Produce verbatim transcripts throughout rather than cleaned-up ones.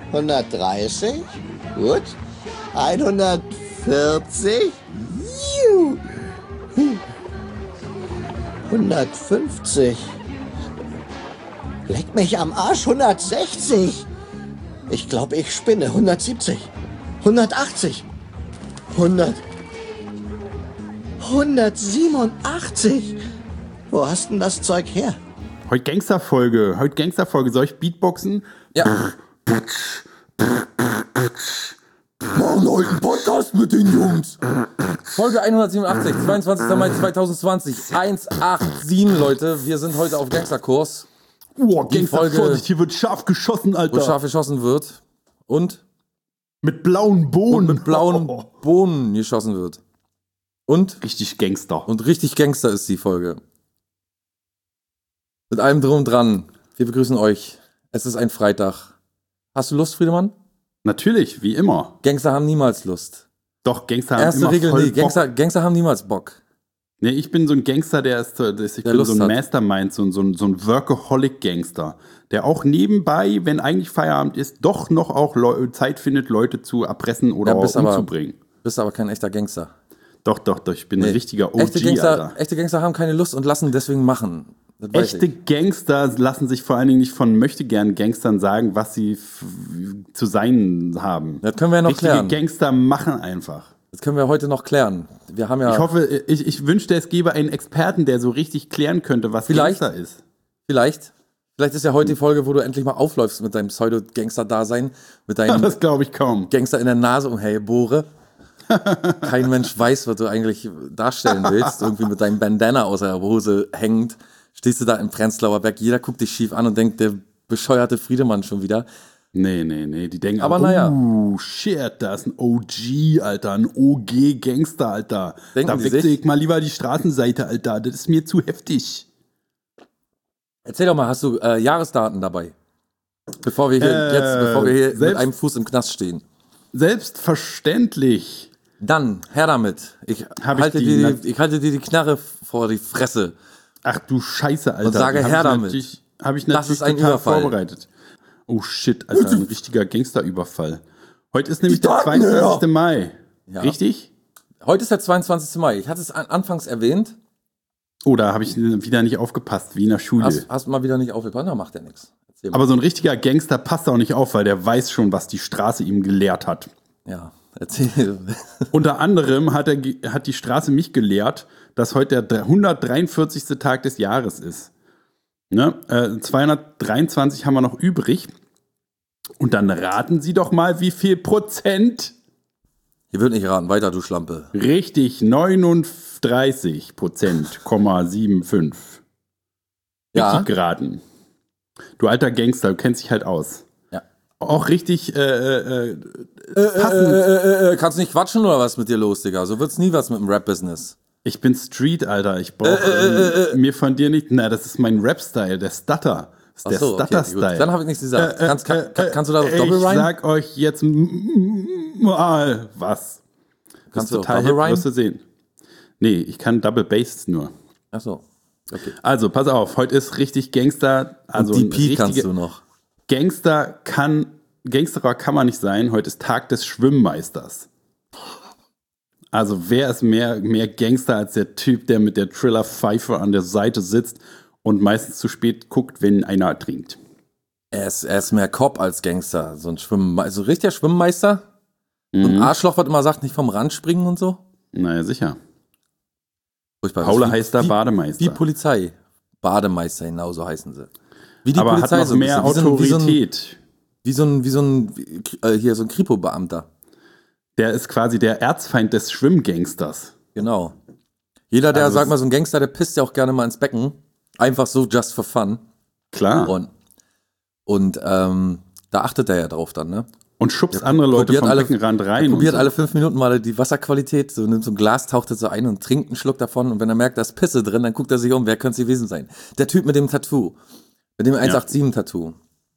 hundertdreißig. Gut. hundertvierzig. Juhu. hundertfünfzig. Leck mich am Arsch. hundertsechzig. Ich glaube, ich spinne. hundertsiebzig. hundertachtzig. hundert. hundertsiebenundachtzig. Wo hast denn das Zeug her? Heute Gangsterfolge. Heute Gangsterfolge. Soll ich Beatboxen? Ja. Machen heute einen Podcast mit den Jungs. Folge hundertsiebenundachtzig, zweiundzwanzigster Mai zweitausendzwanzig, hundertsiebenundachtzig, Leute. Wir sind heute auf Gangsterkurs. Oh, Die Gangster, Folge- Vorsicht, hier wird scharf geschossen, Alter. Wo scharf geschossen wird. Und, Mit blauen Bohnen. und mit blauen Oh, Bohnen geschossen wird. Und, richtig Gangster. und richtig Gangster ist die Folge. Mit allem drum und dran. Wir begrüßen euch. Es ist ein Freitag. Hast du Lust, Friedemann? Natürlich, wie immer. Gangster haben niemals Lust. Doch, Gangster haben Erste immer Regel, voll nee, Gangster, Bock. Gangster haben niemals Bock. Nee, ich bin so ein Gangster, der ist, der ist ich Der bin Lust so ein hat. Mastermind, so, ein- so, ein- so ein Workaholic-Gangster, der auch nebenbei, wenn eigentlich Feierabend ist, doch noch auch Leu- Zeit findet, Leute zu erpressen oder Ja, bist aber- umzubringen. Bist aber kein echter Gangster. Doch, doch, doch, ich bin ein Nee. richtiger O G, echte, Gangster, Alter. echte Gangster haben keine Lust und lassen deswegen machen. Das weiß Echte ich. Gangster lassen sich vor allen Dingen nicht von möchtegern Gangstern sagen, was sie f- zu sein haben. Das können wir ja noch Richtige klären. Gangster machen einfach. Das können wir heute noch klären. Wir haben ja Ich hoffe, ich, ich wünschte, es gäbe einen Experten, der so richtig klären könnte, was Vielleicht. Gangster ist. vielleicht, vielleicht ist ja heute die Folge, wo du endlich mal aufläufst mit deinem Pseudo-Gangster-Dasein, mit deinem Das glaube ich kaum. Gangster in der Nase umherbohre. Kein Mensch weiß, was du eigentlich darstellen willst. Irgendwie mit deinem Bandana aus der Hose hängend. Stehst du da im Prenzlauer Berg, jeder guckt dich schief an und denkt, der bescheuerte Friedemann schon wieder. Nee, nee, nee, die denken, Aber oh, naja. shit, da ist ein O G, Alter, ein O G-Gangster, Alter. Denken da die wechsle sich? ich mal lieber die Straßenseite, Alter, das ist mir zu heftig. Erzähl doch mal, hast du äh, Jahresdaten dabei? Bevor wir hier Äh, jetzt, bevor wir hier mit selbst- einem Fuß im Knast stehen. Selbstverständlich. Dann, her damit. Ich, Hab ich halte, die dir, nat- die, ich halte dir die Knarre vor die Fresse. Ach du Scheiße, Alter. Und sage Die hab her ich damit. natürlich- Hab ich Das natürlich ist ein total Überfall. vorbereitet. Oh shit, Alter, ein richtiger Gangsterüberfall. Heute ist nämlich Die der Daten zweiundzwanzigster Mai. Ja. Richtig? Heute ist der zweiundzwanzigster Mai. Ich hatte es an, anfangs erwähnt. Oh, da habe ich wieder nicht aufgepasst, wie in der Schule. Hast, hast mal wieder nicht aufgepasst, da macht ja nichts. Erzähl mal. Aber so ein richtiger Gangster passt auch nicht auf, weil der weiß schon, was die Straße ihm gelehrt hat. Ja, erzähl. Unter anderem hat, er, ge- hat die Straße mich gelehrt, dass heute der hundertdreiundvierzigste Tag des Jahres ist. Ne? Äh, zweihundertdreiundzwanzig haben wir noch übrig. Und dann raten Sie doch mal, wie viel Prozent? Hier wird nicht raten. Weiter, du Schlampe. Richtig, neununddreißig Prozent, Komma fünfundsiebzig. Ja. Richtig geraten. Du alter Gangster, du kennst dich halt aus. Ja. Auch richtig äh, äh, Äh, äh, äh, kannst du nicht quatschen oder was mit dir los, Digga? So wird's nie was mit dem Rap-Business. Ich bin Street, Alter. Ich brauche äh, äh, mir von dir nicht. Na, das ist mein Rap-Style, der Stutter. Das ist der Ach so, okay, Stutter-Style. gut. Dann habe ich nichts gesagt. Äh, äh, kannst, kann, äh, kann, kannst du da äh, Doppel Ich rein? sag euch jetzt mal was. Das Kannst ist du total Double hip, Rhyme? wirst du sehen. Nee, ich kann Double Bass nur. Ach so. Okay. Also, pass auf, heute ist richtig Gangster. Also Und ein D P kannst richtige- du noch. Gangster kann, Gangsterer kann man nicht sein. Heute ist Tag des Schwimmmeisters. Also wer ist mehr, mehr Gangster als der Typ, der mit der Triller-Pfeife an der Seite sitzt und meistens zu spät guckt, wenn einer trinkt? Er ist, er ist mehr Cop als Gangster. So ein Schwimmmeister. Also richtiger Schwimmmeister. So ein Arschloch, was immer sagt, nicht vom Rand springen und so. Naja, sicher. Furchtbar. Paula Wie- heißt da wie- Bademeister. Wie Polizei. Bademeister, genauso heißen sie. Wie die Aber Polizei hat noch so ein mehr bisschen. Autorität. Wie so ein, wie so ein, wie so ein, wie, äh, hier so ein Kripo-Beamter. Der ist quasi der Erzfeind des Schwimmgangsters. Genau. Jeder, der, Also sag es- mal, so ein Gangster, der pisst ja auch gerne mal ins Becken. Einfach so, just for fun. Klar. Und, Und, und ähm, da achtet er ja drauf dann, ne? schubst andere Leute probiert vom alle- Beckenrand rein. Er probiert und so. alle fünf Minuten mal die Wasserqualität, so nimmt so ein Glas, taucht es so ein und trinkt einen Schluck davon. Und wenn er merkt, da ist Pisse drin, dann guckt er sich um, wer könnte es gewesen sein? Der Typ mit dem Tattoo. Mit dem eins acht sieben Tattoo.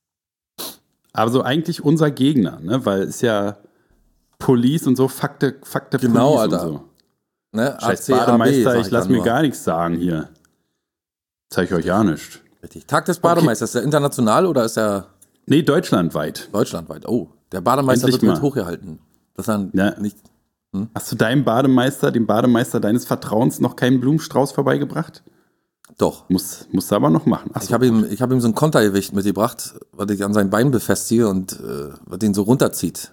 Aber so eigentlich unser Gegner, ne? Weil es ja Police und so, Fakte, Fakte Genau, Police Alter. und so. Ne? Scheiß A C A B, Bademeister, sag ich lass dann mir nur. gar nichts sagen hier. Zeig ich euch ja nicht. Richtig. Tag des Bademeisters, ist der international oder ist er Nee, deutschlandweit. Deutschlandweit. Oh, der Bademeister Endlich wird mit mal. hochgehalten. Das dann Ja. nicht. Hast du deinem Bademeister, dem Bademeister deines Vertrauens, noch keinen Blumenstrauß vorbeigebracht? Doch. Muss, musst du aber noch machen. Ach Ich so. habe ihm, ich hab ihm so ein Kontergewicht mitgebracht, was ich an sein Bein befestige und äh, was den so runterzieht.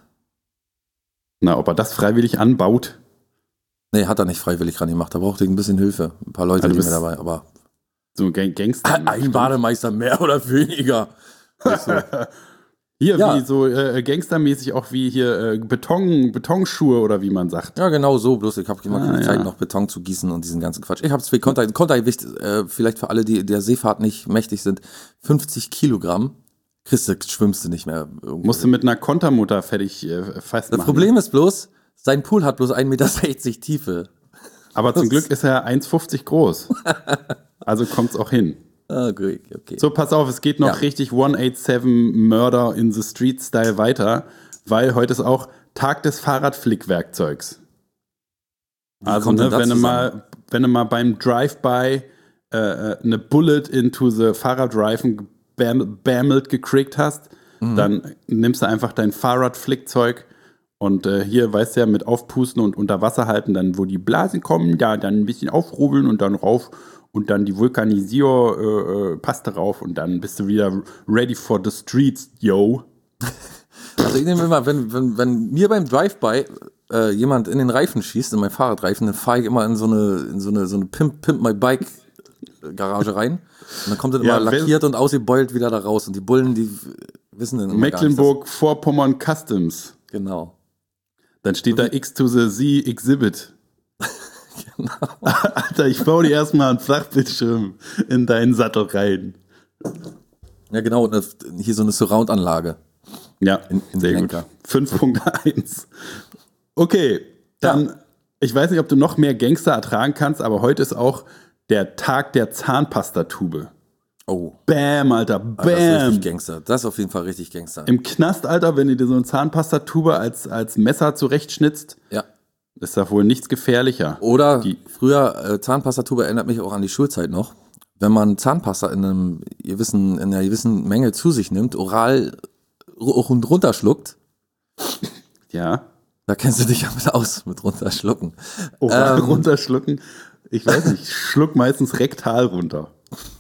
Na, ob er das freiwillig anbaut? Nee, hat er nicht freiwillig ran gemacht. Da brauchte ich ein bisschen Hilfe. Ein paar Leute, Also die du mir bist- dabei. Aber So ein Gang- Gangster. ein Bademeister mehr oder weniger. Also, Hier, Ja. wie so äh, gangstermäßig auch wie hier äh, Beton, Betonschuhe oder wie man sagt. ja, genau so. Bloß ich habe immer Ah, keine ja. Zeit, noch Beton zu gießen und diesen ganzen Quatsch. Ich habe zwei Konter, Kontergewicht, äh, vielleicht für alle, die der Seefahrt nicht mächtig sind, fünfzig Kilogramm. Kriegst du, schwimmst du nicht mehr irgendwo. Musst du mit einer Kontermutter fertig äh, festmachen. Das Problem ist bloß, sein Pool hat bloß ein Meter sechzig Tiefe. Aber zum Glück ist er eins fünfzig groß. Also kommt's auch hin. Ah, okay, okay. So, pass auf, es geht noch Ja. richtig hundertsiebenundachtzig Murder in the Street Style weiter, weil heute ist auch Tag des Fahrradflickwerkzeugs. Also, kommt denn ne, das wenn du, zusammen? mal, wenn du mal beim Drive-By äh, äh, eine Bullet into the Fahrradreifen bam- bammelt gekriegt hast, Mhm. dann nimmst du einfach dein Fahrradflickzeug und äh, hier, weißt du ja, mit Aufpusten und unter Wasser halten, dann wo die Blasen kommen, da dann ein bisschen aufrubbeln und dann rauf und dann die Vulkanisierpaste rauf und dann bist du wieder ready for the streets, yo. Also ich nehme immer, wenn, wenn, wenn mir beim Drive-By äh, jemand in den Reifen schießt, in meinen Fahrradreifen, dann fahre ich immer in so eine, in so eine, so eine Pimp, Pimp My Bike Garage rein. Und dann kommt das Ja, immer wer- lackiert und ausgebeult wieder da raus. Und die Bullen, die wissen dann immer Mecklenburg-Vorpommern Customs. gar nicht. Genau. Dann steht da X to the Z Exhibit. Genau. Alter, ich baue dir erstmal einen Flachbildschirm in deinen Sattel rein. Ja, genau. Und das- hier so eine Surround-Anlage. Ja, In- in sehr den gut. Lenker. fünf Punkt eins. Okay, dann, Ja. ich weiß nicht, ob du noch mehr Gangster ertragen kannst, aber heute ist auch der Tag der Zahnpastatube. Oh. Bam, Alter, Das ist bam. richtig Gangster. Das ist auf jeden Fall richtig Gangster. Im Knast, Alter, wenn du dir so eine Zahnpastatube als, als Messer zurechtschnitzt, Ja. ist da wohl nichts gefährlicher. Oder Die- früher, äh, Zahnpastatube erinnert mich auch an die Schulzeit noch. Wenn man Zahnpasta in, einem gewissen, in einer gewissen Menge zu sich nimmt, oral ru- und runterschluckt, Ja. da kennst du dich ja mit aus, mit runterschlucken. Oral Ähm. runterschlucken. Ich weiß nicht, ich schluck meistens rektal runter.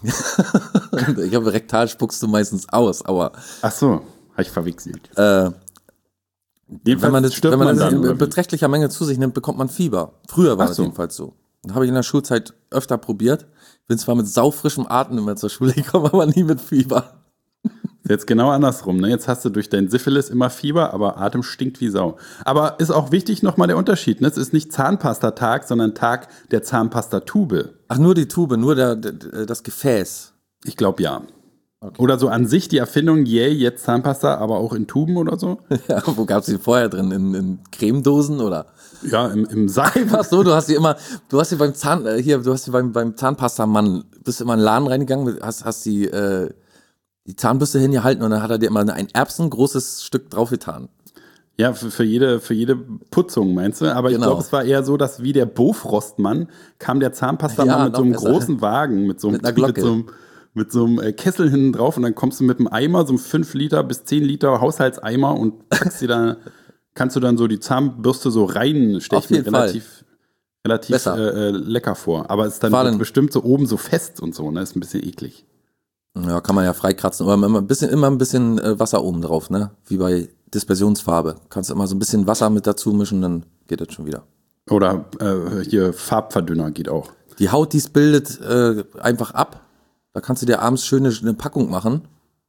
Ich habe rektal spuckst du meistens aus, aber Ach so, habe ich verwechselt. äh, Jedenfalls wenn man das, stirbt wenn man man das dann, in oder wie? beträchtlicher Menge zu sich nimmt, bekommt man Fieber. Früher war Ach das so. jedenfalls so. Das habe ich in der Schulzeit öfter probiert. Bin zwar mit saufrischem Atem immer zur Schule gekommen, aber nie mit Fieber. Jetzt genau andersrum. Ne? Jetzt hast du durch dein Syphilis immer Fieber, aber Atem stinkt wie Sau. Aber ist auch wichtig nochmal der Unterschied. Ne? Es ist nicht Zahnpastatag, sondern Tag der Zahnpastatube. Ach, nur die Tube, nur der, der, das Gefäß. Ich glaube ja. Oder so an sich die Erfindung, yay, jetzt Zahnpasta, aber auch in Tuben oder so. Ja, wo gab's die vorher drin? In, in Cremedosen oder? Ja, im, im Sack. Ach so, du hast die immer, du hast die beim Zahn, äh, hier, du hast die beim, beim Zahnpastamann, bist immer in den Laden reingegangen, hast, hast die, äh, die Zahnbürste hingehalten und dann hat er dir immer ein erbsengroßes Stück draufgetan. Ja, für, für, jede, für jede Putzung, meinst du? Aber ich Genau. glaube, es war eher so, dass wie der Bofrostmann kam der Zahnpastamann Ja, mit so noch einem besser. großen Wagen, mit so einem, Mit einer Glocke. mit so einem, mit so einem äh, Kessel hinten drauf und dann kommst du mit einem Eimer, so einem fünf Liter bis zehn Liter Haushaltseimer und packst dir da, kannst du dann so die Zahnbürste so rein, stell Auf ich mir jeden Fall. relativ, relativ Besser. äh, äh, lecker vor. Aber es ist dann War wird denn- bestimmt so oben so fest und so, ne? Ist ein bisschen eklig. Ja, kann man ja freikratzen, aber immer ein bisschen, immer ein bisschen äh, Wasser oben drauf, ne? Wie bei Dispersionsfarbe. Kannst du immer so ein bisschen Wasser mit dazu mischen, dann geht das schon wieder. Oder äh, hier Farbverdünner geht auch. Die Haut, die es bildet, äh, einfach ab. Da kannst du dir abends schöne eine Packung machen.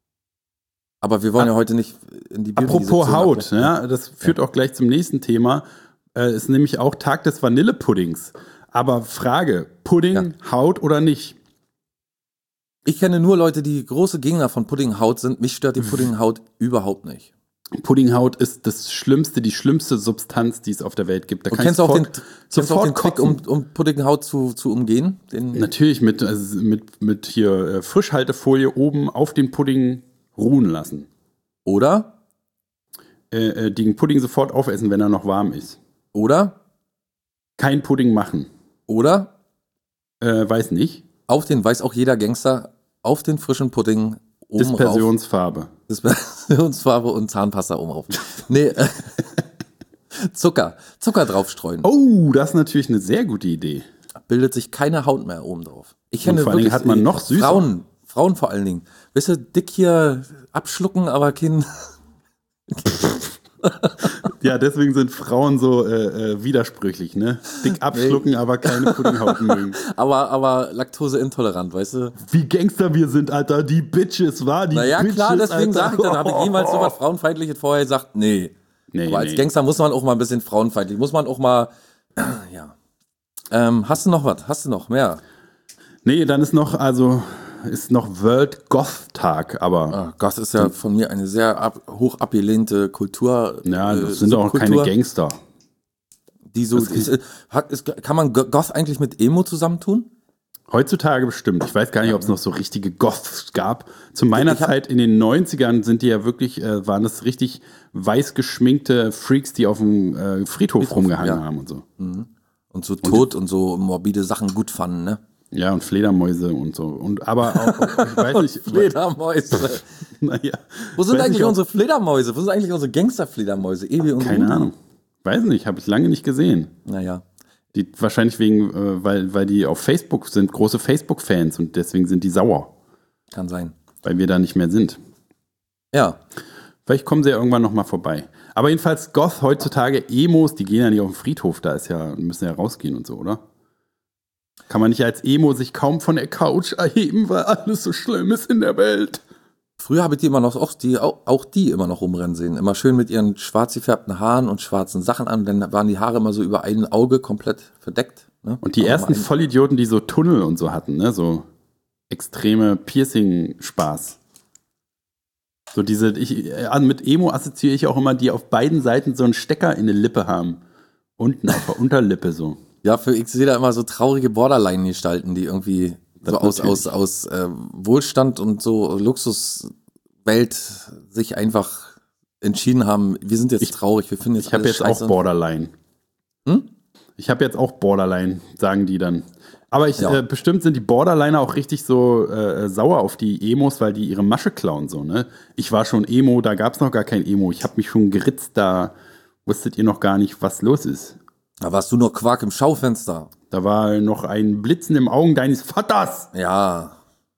Aber wir wollen ja heute nicht in die Apropos Beauty-Sektion Haut, abbrechen. ja, das führt auch gleich zum nächsten Thema. Äh, ist nämlich auch Tag des Vanillepuddings. Aber Frage, Pudding, Haut oder nicht? Ich kenne nur Leute, die große Gegner von Puddinghaut sind. Mich stört die Puddinghaut überhaupt nicht. Puddinghaut ist das Schlimmste, die schlimmste Substanz, die es auf der Welt gibt. Da Und kann kennst ich du auch den, sofort, kennst du auch sofort den Trick, kotzen. um, um Puddinghaut zu, zu umgehen? Den, Natürlich mit, also mit, mit hier äh, Frischhaltefolie oben auf den Pudding ruhen lassen. oder? Äh, äh, den Pudding sofort aufessen, wenn er noch warm ist. Oder? Kein Pudding machen. Oder? Äh, weiß nicht. Auf den, weiß auch jeder Gangster, auf den frischen Pudding oben rauf. Dispersionsfarbe. Dispersionsfarbe und Zahnpasta oben rauf. Nee, äh, Zucker. Zucker draufstreuen. Oh, das ist natürlich eine sehr gute Idee. Bildet sich keine Haut mehr oben drauf. Ich kenne Und vor allen Dingen wirklich hat man noch süßer. Frauen, Frauen vor allen Dingen. Weißt du, dick hier abschlucken, aber kein... Ja, deswegen sind Frauen so äh, äh, widersprüchlich, ne? Dick abschlucken, aber keine Puddinghaut mögen. aber, aber laktoseintolerant, weißt du? Wie Gangster wir sind, Alter. Die Bitches, war die Naja, Bitches, klar, deswegen sage ich, dann habe ich jemals so was oh. Frauenfeindliches vorher gesagt, nee. Nee, aber als nee. Gangster muss man auch mal ein bisschen frauenfeindlich, muss man auch mal, ja. Ähm, hast du noch was? Hast du noch mehr? Nee, dann ist noch, also, ist noch World Goth Tag, aber. Ah, Goth ist ja von mir eine sehr ab, hoch abgelehnte Kultur. Ja, das äh, sind auch keine Subkultur, Gangster. Die so, ist, ist, hat, ist, kann man Goth eigentlich mit Emo zusammentun? Heutzutage bestimmt. Ich weiß gar nicht, ob es noch so richtige Goths gab. Zu meiner Ich hab- Zeit in den neunzigern sind die ja wirklich, äh, waren das richtig weiß geschminkte Freaks, die auf dem äh, Friedhof, Friedhof, rumgehangen ja. haben und so. Und so tot und so morbide Sachen gut fanden, ne? Ja, und Fledermäuse und so. Und aber auch, auch ich weiß nicht. Fledermäuse. Naja, Wo sind weiß eigentlich nicht, ob- unsere Fledermäuse? Wo sind eigentlich unsere Gangster-Fledermäuse? Ebi und Keine Rudi? Ahnung. Weiß nicht, habe ich lange nicht gesehen. Naja. Die wahrscheinlich wegen, äh, weil, weil die auf Facebook sind, große Facebook-Fans und deswegen sind die sauer, Kann sein. weil wir da nicht mehr sind. Ja. Vielleicht kommen sie ja irgendwann nochmal vorbei. Aber jedenfalls Goth heutzutage, Emos, die gehen ja nicht auf den Friedhof, da ist ja, müssen ja rausgehen und so, oder? Kann man nicht als Emo sich kaum von der Couch erheben, weil alles so schlimm ist in der Welt. Früher habe ich die immer noch, auch die, auch, auch die immer noch rumrennen sehen. Immer schön mit ihren schwarz gefärbten Haaren und schwarzen Sachen an. Dann waren die Haare immer so über ein Auge komplett verdeckt. Ne? Und die Aber ersten ein- Vollidioten, die so Tunnel und so hatten, ne, so extreme Piercing-Spaß. So diese, ich, äh, mit Emo assoziiere ich auch immer, die auf beiden Seiten so einen Stecker in der Lippe haben. Unten auf der Unterlippe so. Ja, für ich sehe da immer so traurige Borderline-Gestalten, die irgendwie Das so aus, natürlich. aus, aus äh, Wohlstand und so Luxuswelt sich einfach entschieden haben, wir sind jetzt Ich- traurig, wir finden jetzt Ich habe alles jetzt scheiße. auch Borderline. Hm? Ich habe jetzt auch Borderline, sagen die dann. Aber ich, Ja. äh, bestimmt sind die Borderliner auch richtig so äh, sauer auf die Emos, weil die ihre Masche klauen so, ne? Ich war schon Emo, da gab's noch gar kein Emo. Ich habe mich schon geritzt, da wusstet ihr noch gar nicht, was los ist. Da warst du noch Quark im Schaufenster. Da war noch ein Blitzen im Augen deines Vaters. Ja.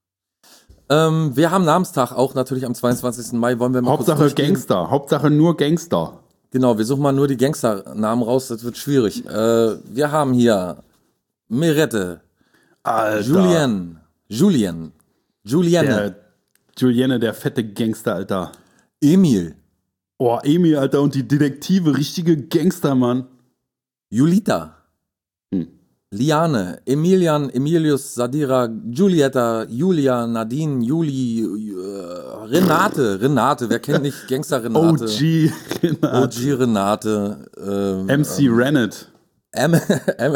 Ähm, wir haben Namenstag auch natürlich am zweiundzwanzigsten Mai. Wollen wir mal kurz Hauptsache durchgehen? Gangster, Hauptsache nur Gangster. Genau, wir suchen mal nur die Gangsternamen raus, das wird schwierig. Äh, wir haben hier Mirette, Alter. Julien, Julien, Julienne, Der Julienne, der fette Gangster, Alter. Emil, Oh, Emil, Alter, und die Detektive, richtige Gangster, Mann. Julita, Hm. Liane, Emilian, Emilius, Sadira, Giulietta, Julia, Nadine, Juli, äh, Renate, Renate, wer kennt nicht Gangster Renate? O G, O Renat. G Renate, ähm, M C Rennet. M, M,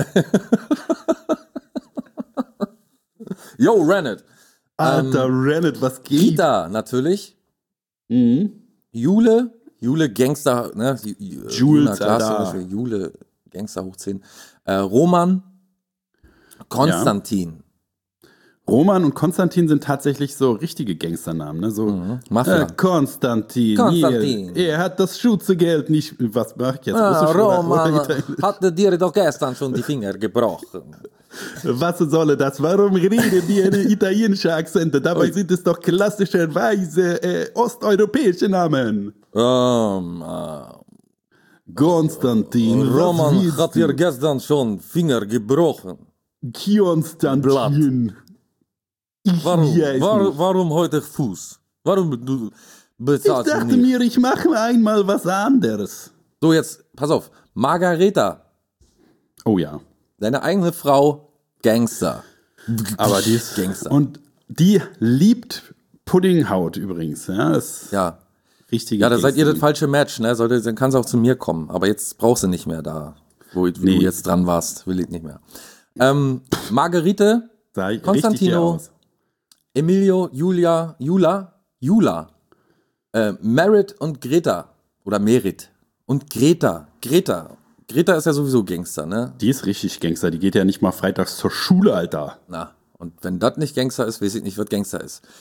Yo, Renate, Alter, Rennet, was geht? Gita, natürlich, Mhm. Jule, Jule Gangster, ne? Ju- Ju- Jules, Juna Klaas Alter. zum Beispiel, Jule Gangster hoch zehn. Äh, Roman, Konstantin, Roman und Konstantin sind tatsächlich so richtige Gangsternamen, ne? So, Mafia. äh, Konstantin, Konstantin. Hier, er hat das Schutzgeld nicht. Was mach ich jetzt? Ah, Russisch oder- Roman oder Italienisch? hatte dir doch gestern schon die Finger gebrochen. Was soll das? Warum reden die eine italienische Akzente? Dabei Ui. sind es doch klassischerweise äh, osteuropäische Namen. Ähm, äh, Konstantin, Roman was willst hat dir du? gestern schon Finger gebrochen. Konstantin. Ich Warum, weiß war, nicht. warum heute Fuß? Warum du Ich bezahlst du dachte nicht? mir, ich mache einmal was anderes. So, jetzt, pass auf. Margareta, Oh ja. deine eigene Frau, Gangster. Aber die ist Gangster. Und die liebt Puddinghaut übrigens. Ja, das ist Ja. richtige Ja, da seid ihr das Gangsterin. falsche Match, ne? Sollte, dann kann sie auch zu mir kommen. Aber jetzt brauchst du nicht mehr da, wo, wo Nee. du jetzt dran warst. Will ich nicht mehr. Ähm, Margarete, Sah richtig Konstantino, hier aus. Emilio, Julia, Jula, Jula, äh, Merit und Greta. Oder Merit. Und Greta. Greta. Greta ist ja sowieso Gangster, ne? Die ist richtig Gangster. Die geht ja nicht mal freitags zur Schule, Alter. Na, und wenn das nicht Gangster ist, weiß ich nicht, was Gangster ist.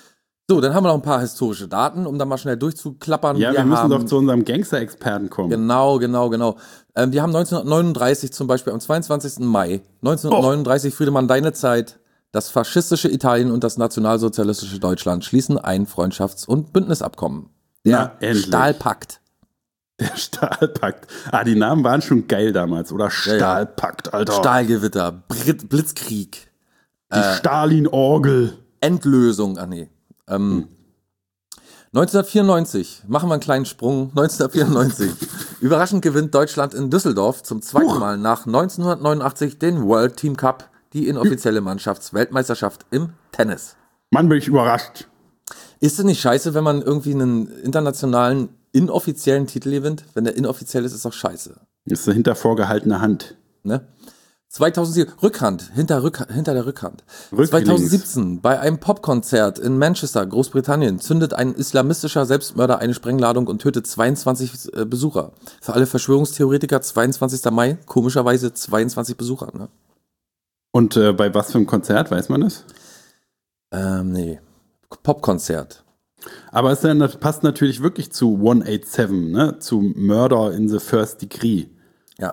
So, dann haben wir noch ein paar historische Daten, um da mal schnell durchzuklappern. Ja, wir, wir müssen haben, doch zu unserem Gangster-Experten kommen. Genau, genau, genau. Ähm, wir haben neunzehnhundertneununddreißig zum Beispiel am zweiundzwanzigsten Mai neunzehnhundertneununddreißig, oh. Friedemann, deine Zeit, das faschistische Italien und das nationalsozialistische Deutschland schließen ein Freundschafts- und Bündnisabkommen. Der Na, Stahlpakt. Der Stahlpakt. Ah, die Namen waren schon geil damals. Oder Stahlpakt, Alter. Stahlgewitter, Brit- Blitzkrieg. Die äh, Stalin-Orgel. Endlösung, ah nee. Ähm, hm. neunzehnhundertvierundneunzig, machen wir einen kleinen Sprung, neunzehnhundertvierundneunzig. Überraschend gewinnt Deutschland in Düsseldorf zum zweiten Huch. Mal nach neunzehnhundertneunundachtzig den World Team Cup, die inoffizielle Mannschaftsweltmeisterschaft im Tennis. Mann, bin ich überrascht. Ist es nicht scheiße, wenn man irgendwie einen internationalen, inoffiziellen Titel gewinnt? Wenn der inoffiziell ist, ist doch scheiße. Das ist eine hinter vorgehaltene Hand. Ne? zweitausendsieben, Rückhand, hinter, Rück, hinter der Rückhand. Rücklinks. zweitausendsiebzehn, bei einem Popkonzert in Manchester, Großbritannien, zündet ein islamistischer Selbstmörder eine Sprengladung und tötet zweiundzwanzig äh, Besucher. Für alle Verschwörungstheoretiker, zweiundzwanzigsten Mai, komischerweise zweiundzwanzig Besucher. Ne? Und äh, bei was für einem Konzert, weiß man das? Ähm, nee, Popkonzert. Aber es dann, das passt natürlich wirklich zu hundertsiebenundachtzig, ne? Zu Murder in the First Degree. Ja.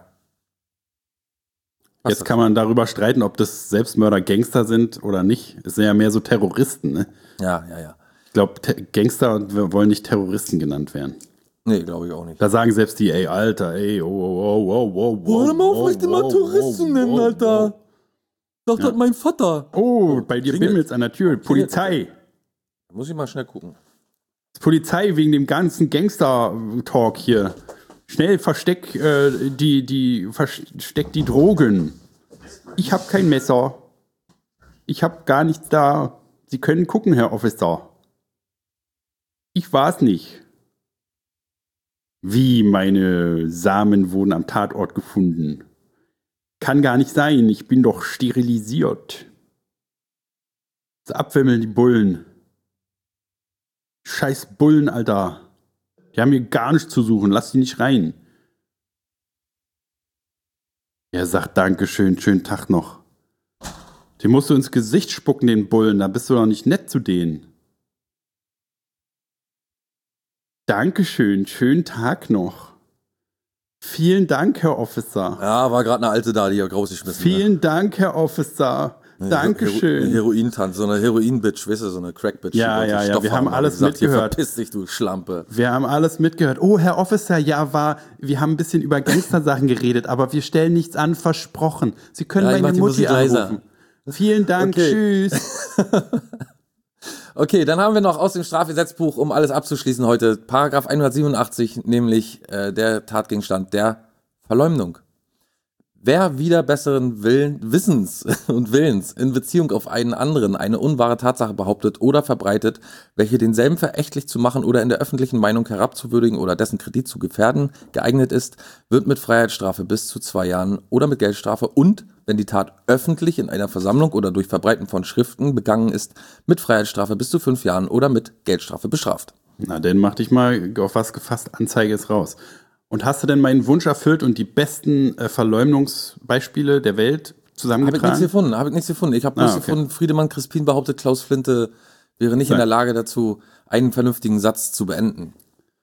Jetzt kann man darüber streiten, ob das Selbstmörder Gangster sind oder nicht. Es sind ja mehr so Terroristen, ne? Ja, ja, ja. Ich glaube, Gangster wollen nicht Terroristen genannt werden. Nee, glaube ich auch nicht. Da sagen selbst die, ey, Alter, ey, oh, oh, oh, oh, oh, hör mal auf, mich immer Touristen nennen, Alter. Doch, das mein Vater. Oh, bei dir bimmelt's an der Tür. Polizei. Muss ich mal schnell gucken. Polizei wegen dem ganzen Gangster-Talk hier. Schnell versteck äh, die, die, versteck die Drogen. Ich habe kein Messer. Ich habe gar nichts da. Sie können gucken, Herr Officer. Ich war's nicht. Wie, meine Samen wurden am Tatort gefunden? Kann gar nicht sein, ich bin doch sterilisiert. Das abwimmeln die Bullen. Scheiß Bullen, Alter. Die haben hier gar nichts zu suchen. Lass die nicht rein. Er sagt Dankeschön, schönen Tag noch. Den musst du ins Gesicht spucken, den Bullen. Da bist du doch nicht nett zu denen. Dankeschön, schönen Tag noch. Vielen Dank, Herr Officer. Ja, war gerade eine alte da, die ja rausgeschmissen. Vielen ne? Dank, Herr Officer. Eine Dankeschön. Hero- Heroin-Tante, so eine Heroin-Bitch, weißt du, so eine Crack-Bitch. Ja, ja, ja, wir haben alles gesagt, mitgehört. Verpiss dich, du Schlampe. Wir haben alles mitgehört. Oh, Herr Officer, ja, war, wir haben ein bisschen über Gangster-Sachen geredet, aber wir stellen nichts an, versprochen. Sie können Ja, meine Mutti anrufen. Vielen Dank, Okay. tschüss. Okay, dann haben wir noch aus dem Strafgesetzbuch, um alles abzuschließen heute, Paragraph hundertsiebenundachtzig, nämlich äh, der Tatgegenstand der Verleumdung. Wer wider besseren Willen, Wissens und Willens in Beziehung auf einen anderen eine unwahre Tatsache behauptet oder verbreitet, welche denselben verächtlich zu machen oder in der öffentlichen Meinung herabzuwürdigen oder dessen Kredit zu gefährden geeignet ist, wird mit Freiheitsstrafe bis zu zwei Jahren oder mit Geldstrafe und, wenn die Tat öffentlich in einer Versammlung oder durch Verbreiten von Schriften begangen ist, mit Freiheitsstrafe bis zu fünf Jahren oder mit Geldstrafe bestraft. Na, dann mach dich mal auf was gefasst, Anzeige ist raus. Und hast du denn meinen Wunsch erfüllt und die besten äh, Verleumdungsbeispiele der Welt zusammengetragen? Habe ich nichts gefunden, habe ich nichts gefunden. Ich habe bloß Ah, okay. gefunden, Friedemann Crispin behauptet, Klaus Flinte wäre nicht in der Lage dazu, einen vernünftigen Satz zu beenden.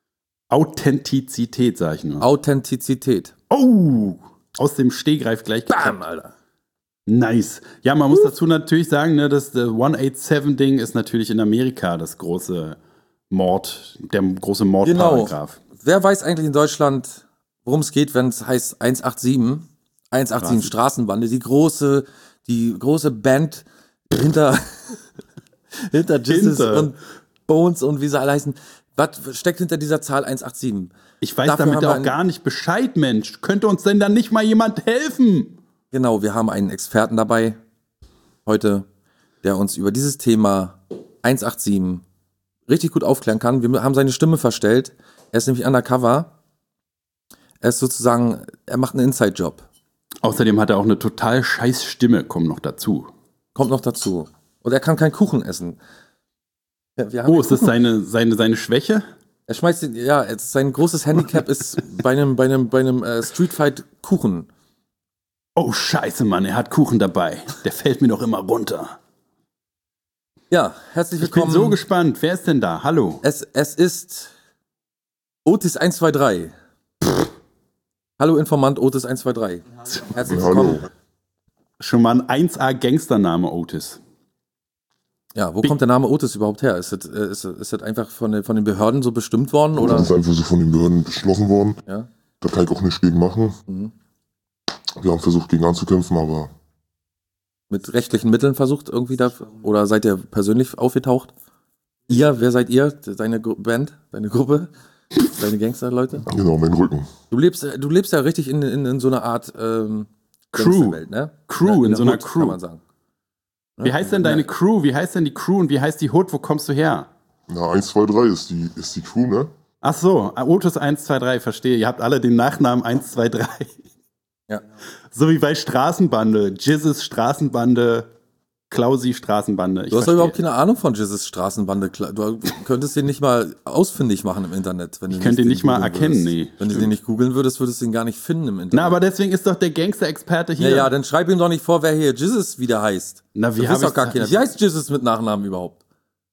Authentizität, sag ich nur. Authentizität. Oh, aus dem Stehgreif gleich Bam, Alter. Nice. Ja, man muss dazu natürlich sagen, ne, das hundertsiebenundachtzig-Ding ist natürlich in Amerika das große Mord, der große Mordparagraph. Genau. Wer weiß eigentlich in Deutschland, worum es geht, wenn es heißt hundertsiebenundachtzig? hundertsiebenundachtzig Straßenbande, die große, die große Band hinter, hinter Jesus Hinter. und Bones und wie sie alle heißen. Was steckt hinter dieser Zahl hundertsiebenundachtzig? Ich weiß Dafür damit haben wir auch einen- gar nicht Bescheid, Mensch. Könnte uns denn dann nicht mal jemand helfen? Genau, wir haben einen Experten dabei heute, der uns über dieses Thema hundertsiebenundachtzig richtig gut aufklären kann. Wir haben seine Stimme verstellt. Er ist nämlich undercover. Er ist sozusagen, er macht einen Inside-Job. Außerdem hat er auch eine total scheiß Stimme, kommt noch dazu. Kommt noch dazu. Und er kann keinen Kuchen essen. Ja, wir haben Oh, den ist das Kuchen- seine, seine, seine Schwäche? Er schmeißt den, ja, jetzt sein großes Handicap ist bei einem, bei einem, bei einem äh, Streetfight Kuchen. Oh, scheiße, Mann, er hat Kuchen dabei. Der fällt mir doch immer runter. Ja, herzlich Ich bin willkommen. so gespannt. Wer ist denn da? Hallo. Es, es ist Otis eins zwei drei. Hallo Informant Otis eins zwei drei. Herzlich willkommen. Schon mal ein eins A Gangstername, Otis. Ja, wo kommt der Name Otis überhaupt her? Ist das, äh, ist, ist das einfach von den, von den Behörden so bestimmt worden? Das Oder? ist einfach so von den Behörden beschlossen worden. Ja. Da kann ich auch nichts gegen machen. Mhm. Wir haben versucht, gegen anzukämpfen, aber Mit rechtlichen Mitteln versucht irgendwie da? Oder seid ihr persönlich aufgetaucht? Ihr, wer seid ihr? Deine Gru- Band? Deine Gruppe? Deine Gangsterleute? genau, mein Rücken. Du lebst, du lebst ja richtig in, in, in so einer Art ähm, Crew. Gangsterwelt, ne? Crew, in der so einer Hood, Crew. Kann man sagen. Wie heißt denn deine Crew? Wie heißt denn die Crew und wie heißt die Hood? Wo kommst du her? Na, eins, zwei, drei ist die, ist die Crew, ne? Ach so, Otis eins zwei drei, verstehe. Ihr habt alle den Nachnamen eins zwei drei. Ja. So wie bei Straßenbande. Jizzes Straßenbande, Klausi Straßenbande. Ich Du hast doch verstehe. überhaupt keine Ahnung von Jesus Straßenbande. Kla- Du könntest den nicht mal ausfindig machen im Internet. Wenn du Ich könnte ihn nicht mal googeln erkennen, würdest. nee. Wenn du den nicht googeln würdest, würdest du ihn gar nicht finden im Internet. Na, aber deswegen ist doch der Gangster-Experte hier. ja, ja, dann schreib ihm doch nicht vor, wer hier Jesus wieder heißt. Na, wie das hab ist doch ich's- gar keiner. Wie heißt Jesus mit Nachnamen überhaupt?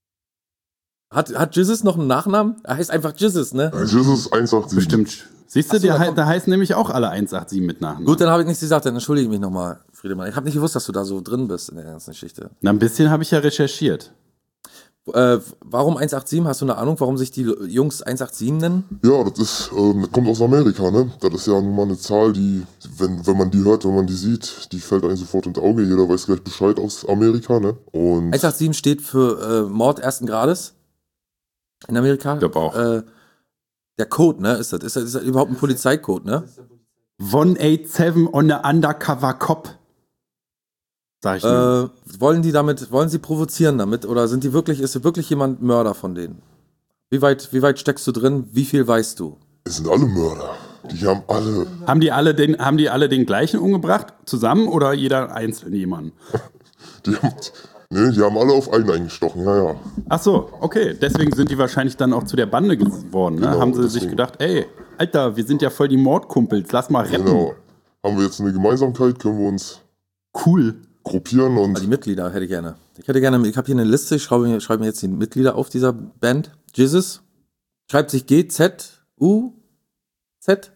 Hat, hat Jesus noch einen Nachnamen? Er heißt einfach Jesus, ne? Jesus eins acht sieben. Bestimmt. Siehst du, Ach so, der da hei- kommt- da heißen nämlich auch alle eins acht sieben mit Nachnamen. Gut, dann habe ich nichts gesagt, dann entschuldige ich mich nochmal, Friedemann. Ich habe nicht gewusst, dass du da so drin bist in der ganzen Geschichte. Na, ein bisschen habe ich ja recherchiert. Äh, warum eins acht sieben? Hast du eine Ahnung, warum sich die Jungs eins acht sieben nennen? Ja, das ist, ähm, das kommt aus Amerika, ne? Das ist ja nun mal eine Zahl, die, wenn, wenn man die hört, wenn man die sieht, die fällt einem sofort ins Auge. Jeder weiß gleich Bescheid aus Amerika, ne? Und eins acht sieben steht für äh, Mord ersten Grades in Amerika. Ich glaub auch. Äh, der Code, ne? Ist das, ist das, ist das überhaupt ein Polizeicode, ne? one eight seven on a undercover cop. Sag ich nur. Äh, wollen die damit, wollen sie provozieren damit? Oder sind die wirklich, ist wirklich jemand Mörder von denen? Wie weit, wie weit steckst du drin? Wie viel weißt du? es sind alle Mörder. Die haben alle, Haben die alle den, haben die alle den gleichen umgebracht? Zusammen oder jeder einzeln jemanden? die haben, ne, die haben alle auf einen eingestochen, ja, ja. Ach so, okay. Deswegen sind die wahrscheinlich dann auch zu der Bande geworden. Ne? Genau, Haben sie sich deswegen. gedacht, ey, Alter, wir sind ja voll die Mordkumpels, lass mal retten. Genau. Haben wir jetzt eine Gemeinsamkeit, können wir uns Cool. gruppieren und Ah, die Mitglieder hätte ich gerne. Ich hätte gerne, ich habe hier eine Liste, ich schreibe, mir- schreibe mir jetzt die Mitglieder auf dieser Band. Jesus schreibt sich G Z U Z.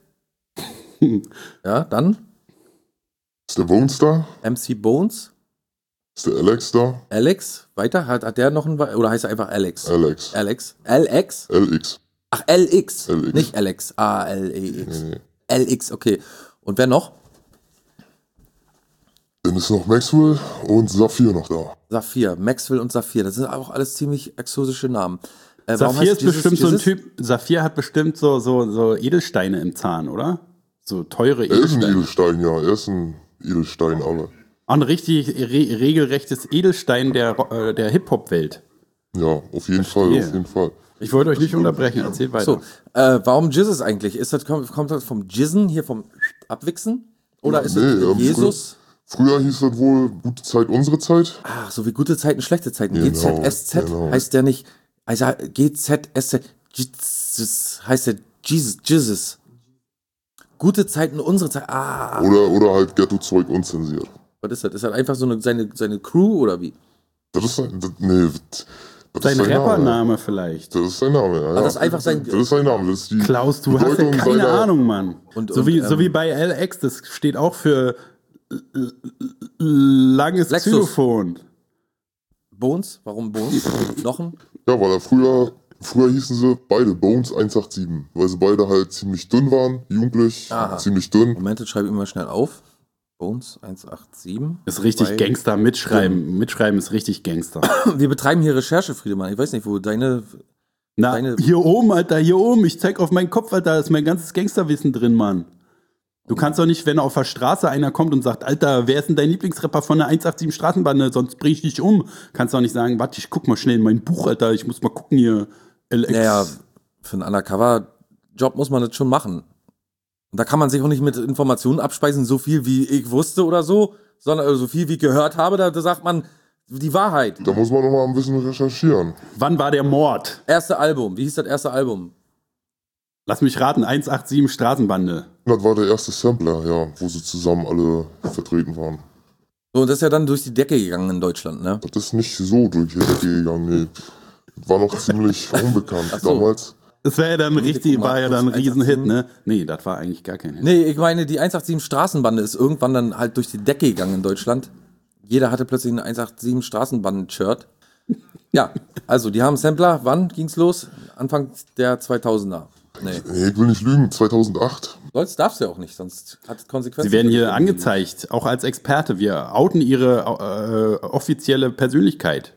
Ja, dann ist der Bones da, M C Bones, ist der Alex da, Alex, weiter, hat, hat der noch einen, We- oder heißt er einfach Alex? Alex, Alex, L X, L X. ach L X, L X. nicht Alex, A L E X. Nee, nee. L X, okay. Und wer noch? Dann ist noch Maxwell und Saphir noch da. Saphir, Maxwell und Saphir, das sind auch alles ziemlich exotische Namen. Äh, warum Saphir heißt ist bestimmt so ein Jesus? Typ, Saphir hat bestimmt so, so, so Edelsteine im Zahn, oder? So teure Er ist ein Edelsteine. Edelstein, ja, er ist ein Edelstein, aber Ein richtig re regelrechtes Edelstein der, äh, der Hip-Hop-Welt. ja, auf jeden Fall, Verstehe. auf jeden Fall. Ich wollte euch nicht unterbrechen, erzählt weiter. So, äh, warum Jesus eigentlich? Ist das, kommt, kommt das vom Jizzen, hier vom Abwichsen? Oder ist Nee, es ähm, Jesus? Früher hieß das wohl gute Zeit, unsere Zeit. Ach, so wie gute Zeiten, schlechte Zeiten. Genau, G Z S Z genau. heißt der nicht. Also G Z S Z Jesus heißt der Jesus. Jesus. Gute Zeiten, unsere Zeit. Ah, Oder, oder halt Ghetto-Zeug unzensiert. was ist das? Ist das einfach so eine, seine, seine Crew oder wie? Das ist sein, das, nee, das Sein ist sein Name. Rappername vielleicht. Das ist sein Name, ja. ja. das ist einfach sein- Das ist sein Name. Das ist die Klaus, du hast ja Bedeutung keine seiner- Ahnung, Mann. Und- so, und, wie, ähm, so wie bei L X, das steht auch für l- l- langes Lexus. Xylophon. Bones? Warum Bones? Knochen? Ja, weil er früher, früher hießen sie beide Bones eins acht sieben, weil sie beide halt ziemlich dünn waren, jugendlich, Aha. ziemlich dünn. Moment, jetzt schreibe ich mal schnell auf. Bones eins acht sieben. Ist richtig Bei- Gangster, mitschreiben. Mitschreiben ist richtig Gangster. Wir betreiben hier Recherche, Friedemann. Ich weiß nicht, wo deine. Na, Deine- hier oben, Alter, hier oben. Ich zeig auf meinen Kopf, Alter, da ist mein ganzes Gangsterwissen drin, Mann. Du kannst doch nicht, wenn auf der Straße einer kommt und sagt, Alter, wer ist denn dein Lieblingsrapper von der eins acht sieben Straßenbande, sonst bring ich dich um. Kannst doch nicht sagen, warte, ich guck mal schnell in mein Buch, Alter, ich muss mal gucken hier. L X. Naja, für einen Undercover-Job muss man das schon machen. Und da kann man sich auch nicht mit Informationen abspeisen, so viel wie ich wusste oder so, sondern äh, so viel wie ich gehört habe, da, da sagt man die Wahrheit. Da muss man noch mal ein bisschen recherchieren. Wann war der Mord? Erste Album, wie hieß das erste Album? Lass mich raten, eins acht sieben Straßenbande. Das war der erste Sampler, ja, wo sie zusammen alle vertreten waren. So, und das ist ja dann durch die Decke gegangen in Deutschland, ne? Das ist nicht so durch die Decke gegangen, nee. War noch ziemlich unbekannt so. damals. Das wäre ja dann richtig, guck mal, war ja dann ein plus Riesenhit, ne? Nee, das war eigentlich gar kein Hit. Nee, ich meine, die eins acht sieben Straßenbande ist irgendwann dann halt durch die Decke gegangen in Deutschland. Jeder hatte plötzlich ein eins acht sieben Straßenbanden-Shirt. Ja, also die haben Sampler. Wann ging's los? Anfang der zweitausender. Nee. Nee, ich will nicht lügen, zweitausendacht. Sollst, darfst du ja auch nicht, sonst hat es Konsequenzen. Sie werden hier angezeigt, auch als Experte. Wir outen ihre äh, offizielle Persönlichkeit.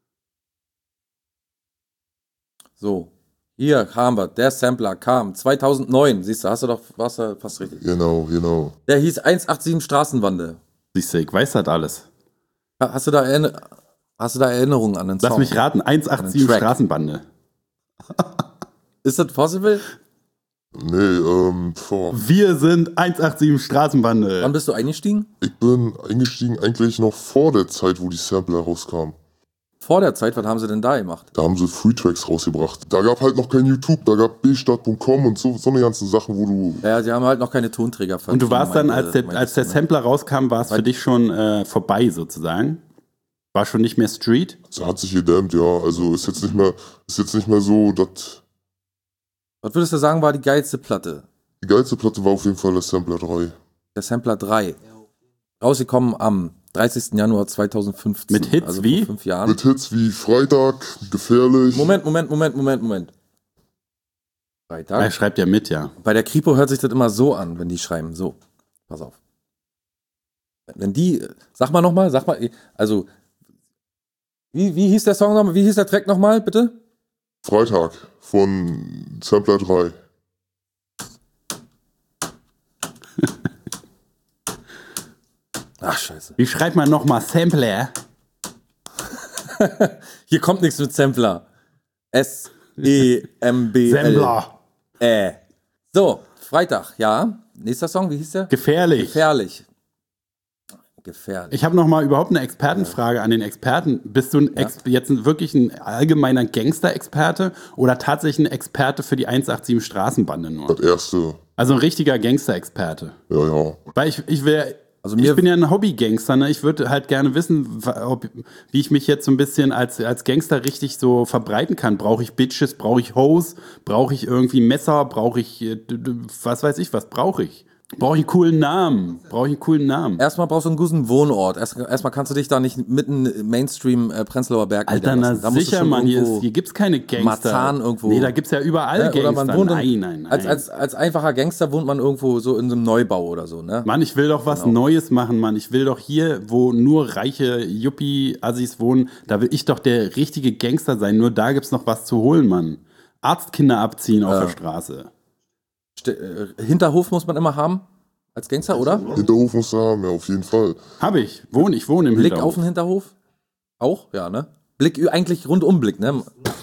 So, hier haben wir, der Sampler kam zweitausendneun. Siehst du, hast du doch, warst du fast richtig. Genau, genau. Der hieß eins acht sieben Straßenbande. Siehst du, ich weiß das alles. Hast du da, Erinner hast du da Erinnerungen an den Song? Lass mich raten, eins acht sieben Track. Straßenbande. Ist das possible? Nee, ähm, boah. Wir sind eins acht sieben Straßenbande. Wann bist du eingestiegen? Ich bin eingestiegen eigentlich noch vor der Zeit, wo die Sampler rauskamen. Vor der Zeit, was haben sie denn da gemacht? Da haben sie Free-Tracks rausgebracht. Da gab halt noch kein YouTube, da gab b stadt punkt com und so, so eine ganzen Sachen, wo du... Ja, sie haben halt noch keine Tonträger Und du warst dann, meinte- als der, meinte als der ich, ne? Sampler rauskam, war es für dich schon äh, vorbei sozusagen? War schon nicht mehr Street? Das hat sich gedämmt, ja. Also ist jetzt nicht mehr, ist jetzt nicht mehr so, dass... Was würdest du sagen, war die geilste Platte? Die geilste Platte war auf jeden Fall der Sampler drei. Der Sampler drei. Rausgekommen am dreißigsten Januar zweitausendfünfzehn. Mit Hits also wie? vor fünf Jahren. Mit Hits wie Freitag, Gefährlich. Moment, Moment, Moment, Moment, Moment. Er Freitag. schreibt ja mit, ja. Bei der Kripo hört sich das immer so an, wenn die schreiben. So, pass auf. Wenn die, sag mal nochmal, sag mal, also, wie, wie hieß der Song nochmal, wie hieß der Track nochmal, bitte? Freitag von Sampler drei. Ach, scheiße. Wie schreibt man nochmal Sampler? Hier kommt nichts mit Sampler. S E M B L. Sampler. Äh. So, Freitag, ja. Nächster Song, wie hieß der? Gefährlich. Gefährlich. Gefährlich. Ich habe noch mal überhaupt eine Expertenfrage an den Experten. Bist du ein Ex jetzt ein, wirklich ein allgemeiner Gangster-Experte oder tatsächlich ein Experte für die eins acht sieben Straßenbande nur? Das erste. Also ein richtiger Gangster-Experte. Ja, ja. Weil ich, ich will, Also mir- ich bin ja ein Hobby-Gangster, ne? Ich würde halt gerne wissen, ob, wie ich mich jetzt so ein bisschen als, als Gangster richtig so verbreiten kann. Brauche ich Bitches, brauche ich Hoes, brauche ich irgendwie Messer, brauche ich, äh, d- d- was weiß ich, was brauche ich? Brauche ich einen coolen Namen? Brauche ich einen coolen Namen? Erstmal brauchst du einen guten Wohnort. Erst, erstmal kannst du dich da nicht mitten im Mainstream äh, Prenzlauer Berg Alter, na niederlassen. Da musst du sicher, schon Mann, hier, irgendwo- ist, hier gibt's keine Gangster. Marzahn irgendwo. Nee, da gibt's ja überall Ne? Gangster. Oder man wohnt nein, in, nein, nein. Als, als, als einfacher Gangster wohnt man irgendwo so in so einem Neubau oder so, ne? Mann, ich will doch was Genau. Neues machen, Mann. Ich will doch hier, wo nur reiche Yuppie-Assis wohnen, da will ich doch der richtige Gangster sein. Nur da gibt's noch was zu holen, Mann. Arztkinder abziehen auf Ja. der Straße. Ste äh, Hinterhof muss man immer haben als Gangster, oder? Hinterhof musst du haben, ja, auf jeden Fall. Hab ich. Wohne, ich wohne im Blick Hinterhof. auf den Hinterhof? Auch, ja, ne? Blick, eigentlich Rundumblick, ne?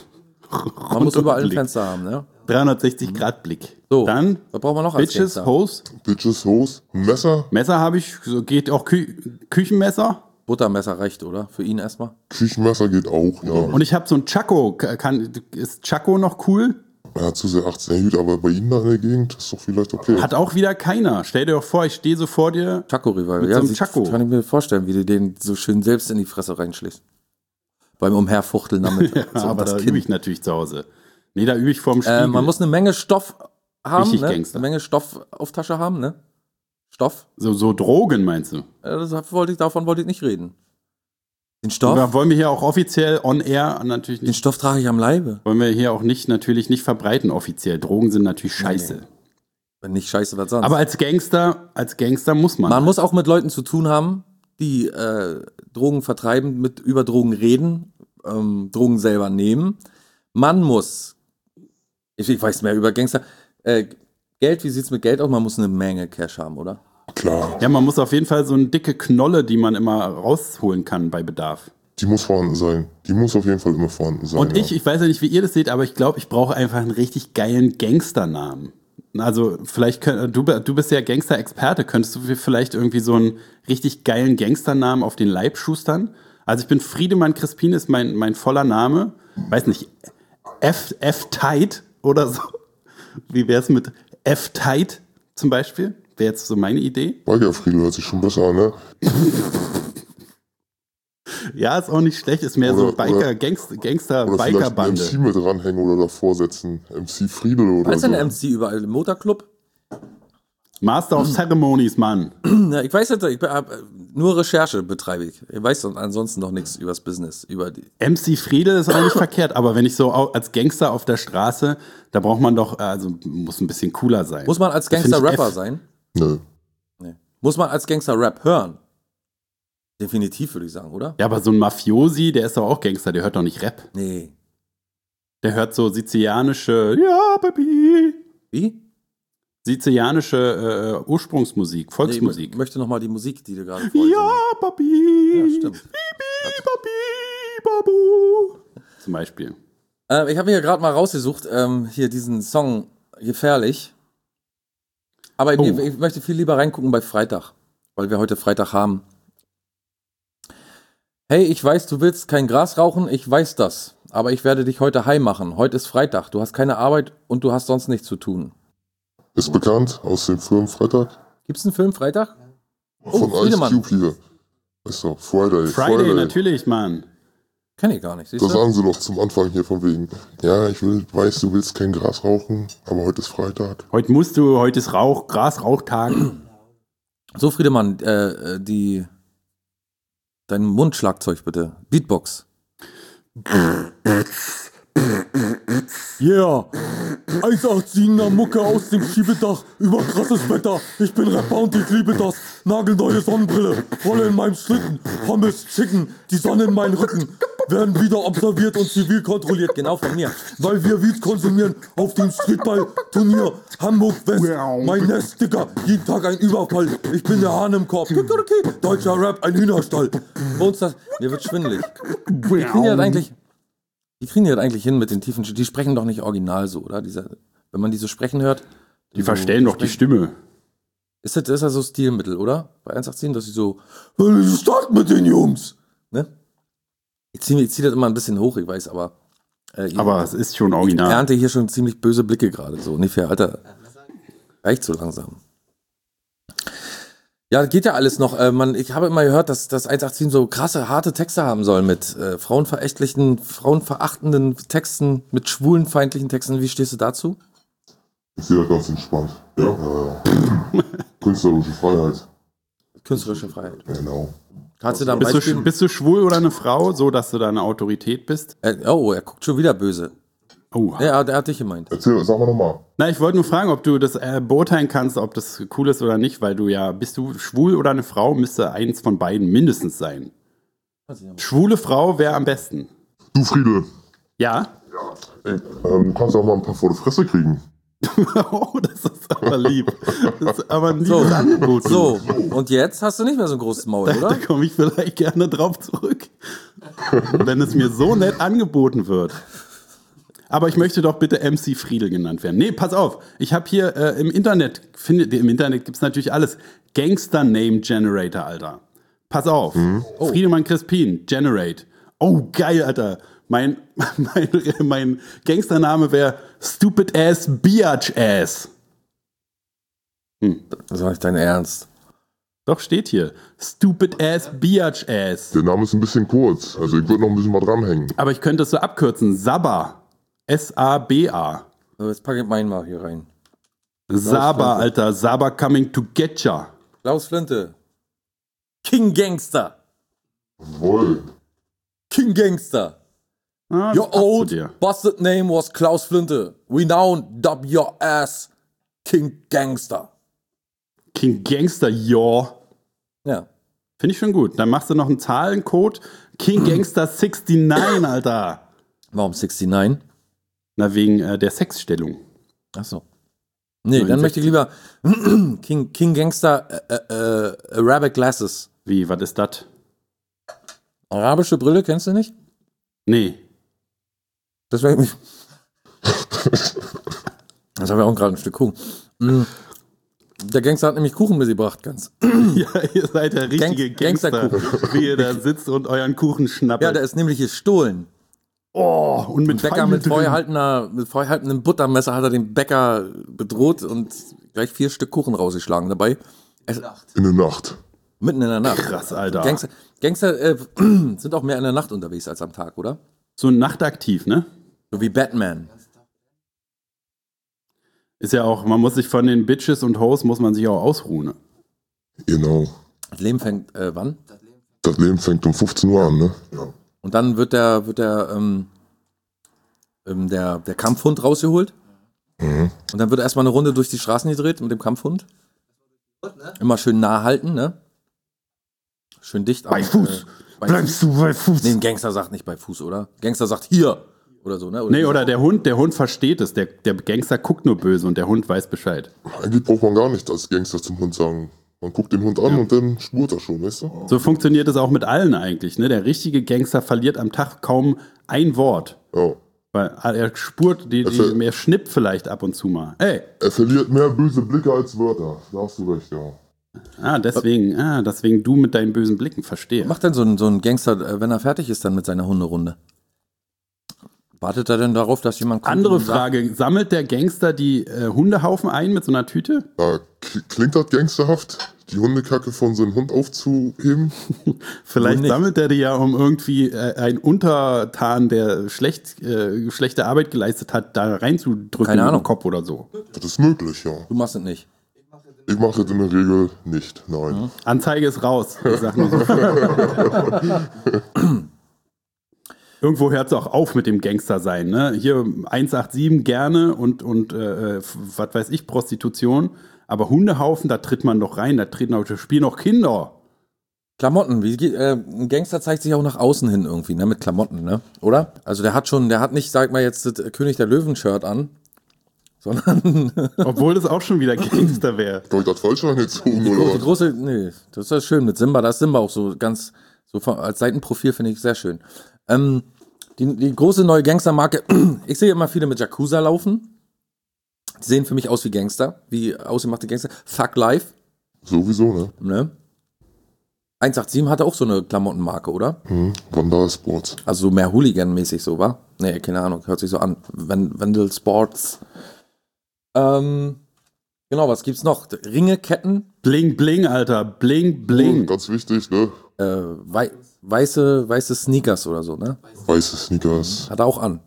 Man muss überall ein Rundumblick. Fenster haben, ne? dreihundertsechzig Grad Blick. So, Dann was braucht man noch als Bitches, Gangster? Hose, Bitches, Hose, Messer, Messer habe ich. So geht auch Kü Küchenmesser. Buttermesser reicht, oder? Für ihn erstmal. Küchenmesser geht auch, ja. Und ich habe so ein Chaco. Kann, ist Chaco noch cool? Er hat zu sehr achtzehn Hüt, aber bei Ihnen da in der Gegend ist doch vielleicht okay. Hat auch wieder keiner. Stell dir doch vor, ich stehe so vor dir. Chaco Revival. Mit Ja, so einem sieht- Chaco. kann ich mir vorstellen, wie du den so schön selbst in die Fresse reinschlägst. Beim Umherfuchteln damit. Ja, so aber das da Kinn. übe ich natürlich zu Hause. Nee, da übe ich vorm Spiegel. Äh, man muss eine Menge Stoff haben, Richtig ne? Gangster. Eine Menge Stoff auf Tasche haben, ne? Stoff. so, so Drogen, meinst du? Äh, das wollte ich, davon wollte ich nicht reden. Den Stoff? Oder wollen wir hier auch offiziell on air natürlich Den nicht, Stoff trage ich am Leibe. wollen wir hier auch nicht natürlich nicht verbreiten offiziell. Drogen sind natürlich scheiße. Nee. Wenn nicht scheiße, was sonst. Aber als Gangster, als Gangster muss man. man muss auch mit Leuten zu tun haben, die äh, Drogen vertreiben, mit über Drogen reden, ähm, Drogen selber nehmen. Man muss, ich, ich weiß mehr über Gangster, äh, Geld, wie sieht's mit Geld aus? Man muss eine Menge Cash haben, oder? Klar, Ja, man muss auf jeden Fall so eine dicke Knolle, die man immer rausholen kann bei Bedarf. die muss vorhanden sein. Die muss auf jeden Fall immer vorhanden sein. Und ja. ich, ich weiß ja nicht, wie ihr das seht, aber ich glaube, ich brauche einfach einen richtig geilen Gangsternamen. Also vielleicht, könnt, du, du bist ja Gangster-Experte, könntest du mir vielleicht irgendwie so einen richtig geilen Gangsternamen auf den Leib schustern? Also ich bin Friedemann Crispin, ist mein, mein voller Name. Weiß nicht, F, F-Tight oder so. Wie wär's mit F-Tight zum Beispiel? Wäre jetzt so meine Idee. Weigerfriedel hört sich schon besser an, ne? Ja, ist auch nicht schlecht, ist mehr Oder- so Biker, oder- Gangster, Gangster Oder vielleicht einen Bikerbande. M C mit dranhängen oder davor setzen. M C Friedel oder Was ist so. denn der M C überall? Im Motorclub? Master of Ceremonies, Mann. Ja, ich weiß nicht, ich hab, nur Recherche betreibe ich. Ich weiß ansonsten noch nichts übers Business. Über die. M C Friedel ist auch nicht verkehrt, aber wenn ich so au- als Gangster auf der Straße, da braucht man doch, also muss ein bisschen cooler sein. Muss man als Das find ich Gangster-Rapper F. sein? Nö. Nee. Muss man als Gangster-Rap hören? Definitiv, würde ich sagen, oder? Ja, aber so ein Mafiosi, der ist doch auch Gangster, der hört doch nicht Rap. Nee. Der hört so sizilianische, ja, Baby, Wie? sizilianische äh, Ursprungsmusik, Nee, ich Volksmusik. mö- möchte nochmal die Musik, die du gerade vorhin Ja, Papi. Ja, stimmt. Bibi, Papi, Babu. Zum Beispiel. Äh, ich habe mir gerade mal rausgesucht, ähm, hier diesen Song Gefährlich. Aber Oh. ich, ich möchte viel lieber reingucken bei Freitag, weil wir heute Freitag haben. Hey, ich weiß, du willst kein Gras rauchen, ich weiß das. Aber ich werde dich heute heim machen. Heute ist Freitag, du hast keine Arbeit und du hast sonst nichts zu tun. Ist bekannt aus dem Film Freitag. Gibt's einen Film Freitag? Oh, Von Ice Friedemann. Cube hier. Weißt du, Friday. Friday, natürlich, Mann. Kenn ich gar nicht, siehst Da du? sagen sie doch zum Anfang hier von wegen. Ja, ich will, weiß, du willst kein Gras rauchen, aber heute ist Freitag. Heute musst du, heute ist Rauch, Gras-Rauchtag. So, Friedemann, äh, äh, die dein Mundschlagzeug bitte. Beatbox. Yeah, eins acht siebener Mucke aus dem Schiebedach, über krasses Wetter, ich bin Rapper und ich liebe das, nagelneue Sonnenbrille, Rolle in meinem Schlitten, Pommes, Chicken, die Sonne in meinen Rücken, werden wieder observiert und zivil kontrolliert, genau von mir, weil wir Weed konsumieren auf dem Streetball-Turnier, Hamburg West, mein Nest, Dicker, jeden Tag ein Überfall, ich bin der Hahn im Korb, deutscher Rap, ein Hühnerstall, bei uns das, mir wird schwindelig, wie kriegen die das eigentlich... Wie kriegen die das eigentlich hin mit den tiefen Sch- Die sprechen doch nicht original so, oder? Dieser, wenn man die so sprechen hört. Die verstellen doch die Stimme. Ist das, ist das so Stilmittel, oder? Bei eins achtzehn, dass sie so, "Hey, Start mit den Jungs! Ne? Ich ziehe ich zieh das immer ein bisschen hoch, ich weiß, aber. Äh, ich- Aber es ist schon ich original. ernte hier schon ziemlich böse Blicke gerade. So ungefähr, Alter. Reicht so langsam. Ja, geht ja alles noch. Äh, man, ich habe immer gehört, dass das eins achtzehn so krasse, harte Texte haben soll mit äh, frauenverächtlichen, frauenverachtenden Texten, mit schwulenfeindlichen Texten. Wie stehst du dazu? Ich sehe das ganz entspannt. Ja, ja, ja. Künstlerische Freiheit. Künstlerische Freiheit. Genau. Kannst du da ein Bist Beispiel? du, bist du schwul oder eine Frau, so dass du da eine Autorität bist? Äh, oh, er guckt schon wieder böse. Oh. Ja, der hat dich gemeint. Erzähl, sag mal nochmal. Na, ich wollte nur fragen, ob du das äh, beurteilen kannst, ob das cool ist oder nicht, weil du ja, bist du schwul oder eine Frau, müsste eins von beiden mindestens sein. Schwule Frau wäre am besten. Du, Friedel, Ja? ey, ähm, du kannst auch mal ein paar vor die Fresse kriegen. Oh, das ist aber lieb. Das ist aber ein So, liebes Angebot. so, und jetzt hast du nicht mehr so ein großes Maul, Da oder? komme ich vielleicht gerne drauf zurück, wenn es mir so nett angeboten wird. Aber ich möchte doch bitte M C Friedel genannt werden. Nee, pass auf. Ich habe hier äh, im Internet, finde, im Internet gibt es natürlich alles. Gangster Name Generator, Alter. Pass auf. Oh. Friedemann Crispin, Generate. Oh, geil, Alter. Mein, mein, mein Gangstername wäre Stupid Ass Biatch Ass. Das war nicht dein Ernst. Doch, steht hier. Stupid Ass Biatch Ass. Der Name ist ein bisschen kurz, also ich würde noch ein bisschen mal dranhängen. Aber ich könnte es so abkürzen. Saba. S A B A. So, jetzt packe ich meinen mal hier rein. Saba, Alter. Saba coming to get ya. Klaus Flinte. King Gangster. Jawohl. King Gangster. Ah, das Your passt zu old dir. busted name was Klaus Flinte. We now dub your ass King Gangster. King Gangster, yo. Ja. Finde ich schon gut. Dann machst du noch einen Zahlencode. King Gangster neunundsechzig, Alter. Warum neunundsechzig? Na, wegen äh, der Sexstellung. Achso. Nee, dann möchte ich lieber King, King Gangster äh, äh, Arabic Glasses. Wie, was ist das? Arabische Brille, kennst du nicht? Nee. Das wäre mich. Das haben wir auch gerade ein Stück Kuchen. Mm. Der Gangster hat nämlich Kuchen mitgebracht, ganz. Ja, ihr seid der richtige Gang- Gangster, Gangsterkuchen. wie ihr da sitzt und euren Kuchen schnappt. Ja, der ist nämlich gestohlen. oh, und mit Bäcker Pfeil mit, drin. vorgehaltener, mit vorgehaltenem Buttermesser hat er den Bäcker bedroht und gleich vier Stück Kuchen rausgeschlagen dabei. Es, In der Nacht. Mitten in der Nacht. Krass, Alter. Gangster, Gangster äh, sind auch mehr in der Nacht unterwegs als am Tag, oder? So nachtaktiv, ne? So wie Batman. Ist ja auch, man muss sich von den Bitches und Hoes muss man sich auch ausruhen. Ne? Genau. Das Leben fängt äh, wann? Das Leben fängt um fünfzehn Uhr an, ne? Ja. Und dann wird der, wird der, ähm, ähm, der, der Kampfhund rausgeholt. Mhm. Und dann wird erstmal eine Runde durch die Straßen gedreht mit dem Kampfhund. Immer schön nah halten, ne? Schön dicht. Bei am, Fuß. Äh, bei Bleibst du bei Fuß? Nee, ein Gangster sagt nicht bei Fuß, oder? Gangster sagt hier. Oder so, ne? Oder Nee, oder der Hund, der Hund versteht es. Der, der Gangster guckt nur böse und der Hund weiß Bescheid. Eigentlich braucht man gar nicht als Gangster zum Hund sagen. Man guckt den Hund an und dann spurt er schon, weißt du? So funktioniert es auch mit allen eigentlich. Ne? Der richtige Gangster verliert am Tag kaum ein Wort. Ja. Weil er spurt, die, die, er schnippt vielleicht ab und zu mal. Ey, Er verliert mehr böse Blicke als Wörter. Da hast du recht, ja. ah, deswegen, ah, deswegen du mit deinen bösen Blicken, verstehe. Was macht denn so ein, so ein Gangster, äh, wenn er fertig ist dann mit seiner Hunderunde? Wartet er denn darauf, dass jemand kommt? Andere und sagt, Frage, sammelt der Gangster die äh, Hundehaufen ein mit so einer Tüte? Da k- klingt das gangsterhaft, die Hundekacke von seinem Hund aufzuheben. Vielleicht nicht. sammelt er die ja, um irgendwie äh, einen Untertan, der schlecht, äh, schlechte Arbeit geleistet hat, da reinzudrücken Keine in Ahnung. den Kopf oder so. Das ist möglich, ja. Du machst es nicht. Ich mache das in der Regel nicht, nein. Mhm. Anzeige ist raus. Ich sag nur so. Irgendwo hört es auch auf mit dem Gangster sein. Ne? Hier eins acht sieben gerne und, und äh, was weiß ich, Prostitution. Aber Hundehaufen, da tritt man doch rein, da treten auch, da spielen auch Kinder. Klamotten, wie geht, äh, ein Gangster zeigt sich auch nach außen hin irgendwie, ne, mit Klamotten, ne? Oder? Also der hat schon, der hat nicht, sag mal jetzt, das König der Löwen-Shirt an, sondern Obwohl das auch schon wieder Gangster wäre. Habe ich das falsch angezogen, die oder? große, nee, das ist ja schön mit Simba, da ist Simba auch so ganz, so von, als Seitenprofil finde ich sehr schön. Ähm, die, die große neue Gangstermarke, ich sehe immer viele mit Yakuza laufen, die sehen für mich aus wie Gangster, wie ausgemachte Gangster. Thug Life, Sowieso, ne? ne? eins acht sieben hatte auch so eine Klamottenmarke, oder? Hm. Vandal Sports. Also so mehr Hooligan-mäßig so, wa? Nee, keine Ahnung, hört sich so an. Wendel Sports. Ähm, genau, was gibt's noch? Ringe, Ketten, Bling, bling, Alter. Bling, bling. Ganz wichtig, ne? äh, wei weiße, weiße Sneakers oder so, ne? Weiße Sneakers. Hat er auch an.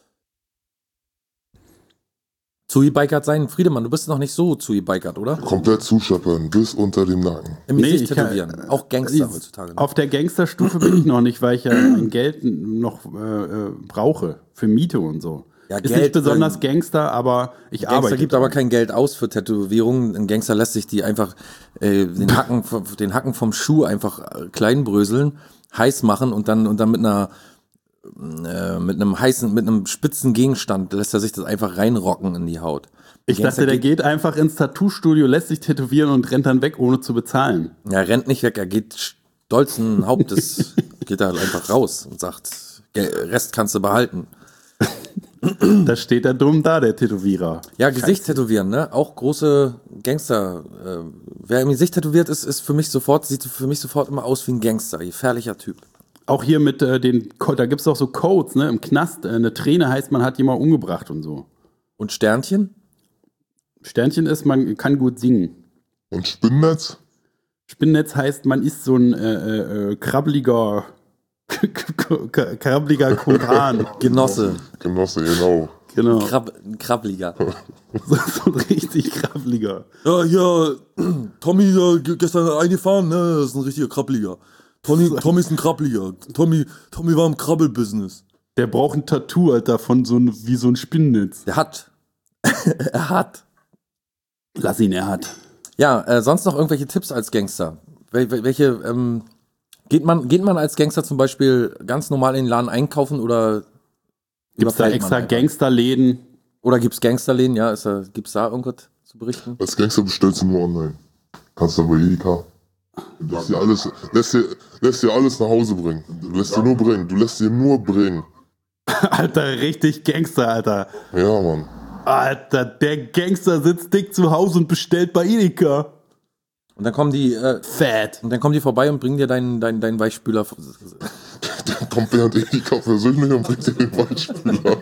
Zui-Bikert sein, Friedemann, du bist noch nicht so Zui-Bikert, oder? Komplett zuscheppern, bis unter dem Nacken. Im Nee, Gesicht ich kann- tätowieren. Auch Gangster heutzutage. Ne? Auf der Gangsterstufe bin ich noch nicht, weil ich ja mein Geld noch äh, äh, brauche für Miete und so. Ja, Ist Geld, nicht besonders ähm, Gangster, aber ich Gangster arbeite. gibt aber kein Geld aus für Tätowierungen. Ein Gangster lässt sich die einfach äh, den Hacken, vom- den Hacken vom Schuh einfach äh, klein bröseln, heiß machen und dann und dann mit einer äh, mit einem heißen, mit einem spitzen Gegenstand lässt er sich das einfach reinrocken in die Haut. Ich dachte, der geht einfach ins Tattoo-Studio, lässt sich tätowieren und rennt dann weg, ohne zu bezahlen. Er rennt nicht weg, er geht stolzen Hauptes, geht da halt einfach raus und sagt, "Gel- Rest kannst du behalten. Da steht er dumm da, der Tätowierer. Ja, Gesicht tätowieren, ne? Auch große Gangster. Äh, wer im Gesicht tätowiert ist, ist für mich sofort, sieht für mich sofort immer aus wie ein Gangster, gefährlicher Typ. Auch hier mit äh, den, Co- da gibt es auch so Codes, ne? Im Knast, äh, eine Träne heißt, man hat jemanden umgebracht und so. Und Sternchen? Sternchen ist, man kann gut singen. Und Spinnennetz? Spinnennetz heißt, man ist so ein äh, äh, krabbeliger, krabbeliger Kumpan. Genosse. Genosse, genau. Genau. Krab Krabbliger. So, so ein richtig krabbeliger. Ja, ja, Tommy ja, gestern eingefahren, ne? Das ist ein richtiger Krabbliger. Tommy, Tommy ist ein Krabbliger. Tommy, Tommy war im Krabbelbusiness. Der braucht ein Tattoo, Alter, von so ein, wie so ein Spinnennetz. Der hat. er hat. Lass ihn, er hat. Ja, äh, sonst noch irgendwelche Tipps als Gangster? Wel wel welche, ähm, geht man, geht man als Gangster zum Beispiel ganz normal in den Laden einkaufen oder Gibt's da überfällt man extra einfach? Gangsterläden? Oder gibt's Gangsterläden, ja? Ist da, gibt's da irgendwas zu berichten? Als Gangster bestellst du nur online. Kannst du bei Edeka. Du lässt dir alles, lässt dir, lässt dir alles nach Hause bringen. Du lässt dir nur bringen. Du lässt dir nur bringen. Alter, richtig Gangster, Alter. Ja, Mann. Alter, der Gangster sitzt dick zu Hause und bestellt bei Edeka. Und dann kommen die, äh, Fett. und dann kommen die vorbei und bringen dir deinen, deinen, deinen Weichspüler. kommt Bernd Edeka persönlich und bringt dir den Weichspüler.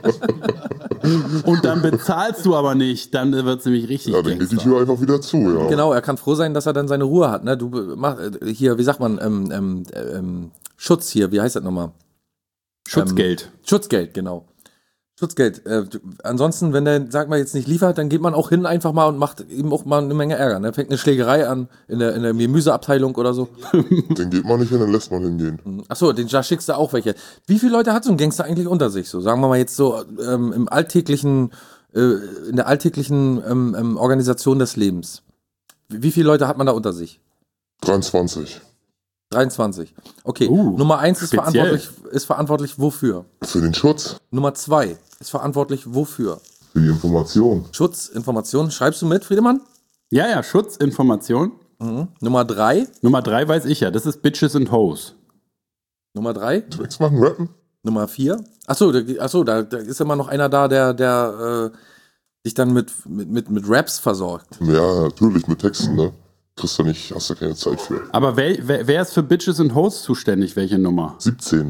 Und dann bezahlst du aber nicht, dann wird es nämlich richtig Ja, dann geht die Gangster. Tür einfach wieder zu, ja. Genau, er kann froh sein, dass er dann seine Ruhe hat. Ne? Du mach äh, hier, wie sagt man, ähm, ähm, ähm, Schutz hier, wie heißt das nochmal? Schutzgeld. Ähm, Schutzgeld, genau. Schutzgeld. Äh, du- ansonsten, wenn der, sag mal, jetzt nicht liefert, dann geht man auch hin einfach mal und macht ihm auch mal eine Menge Ärger. Ne? Fängt eine Schlägerei an in der, in der Gemüseabteilung oder so. Den geht man nicht hin, dann lässt man hingehen. Achso, den da schickst du auch welche. Wie viele Leute hat so ein Gangster eigentlich unter sich? So, sagen wir mal jetzt so ähm, im alltäglichen, äh, in der alltäglichen ähm, ähm, Organisation des Lebens. Wie, wie viele Leute hat man da unter sich? dreiundzwanzig. dreiundzwanzig. Okay, Uh, Nummer eins ist speziell. verantwortlich, ist verantwortlich wofür? Für den Schutz, Nummer zwei ist verantwortlich wofür? für die Information. Schutz, Information. Schreibst du mit, Friedemann? Ja, ja, Schutz, Information. Mhm. Nummer drei. Nummer drei weiß ich ja, das ist Bitches and Hoes. Nummer drei. Tracks machen, rappen? Nummer vier. Achso, da, achso da, da ist immer noch einer da, der, der äh, dich dann mit, mit, mit, mit Raps versorgt. Ja, natürlich, mit Texten, ne? Kriegst du nicht, hast du keine Zeit für. Aber wer, wer, wer ist für Bitches and Hoes zuständig? Welche Nummer? siebzehn.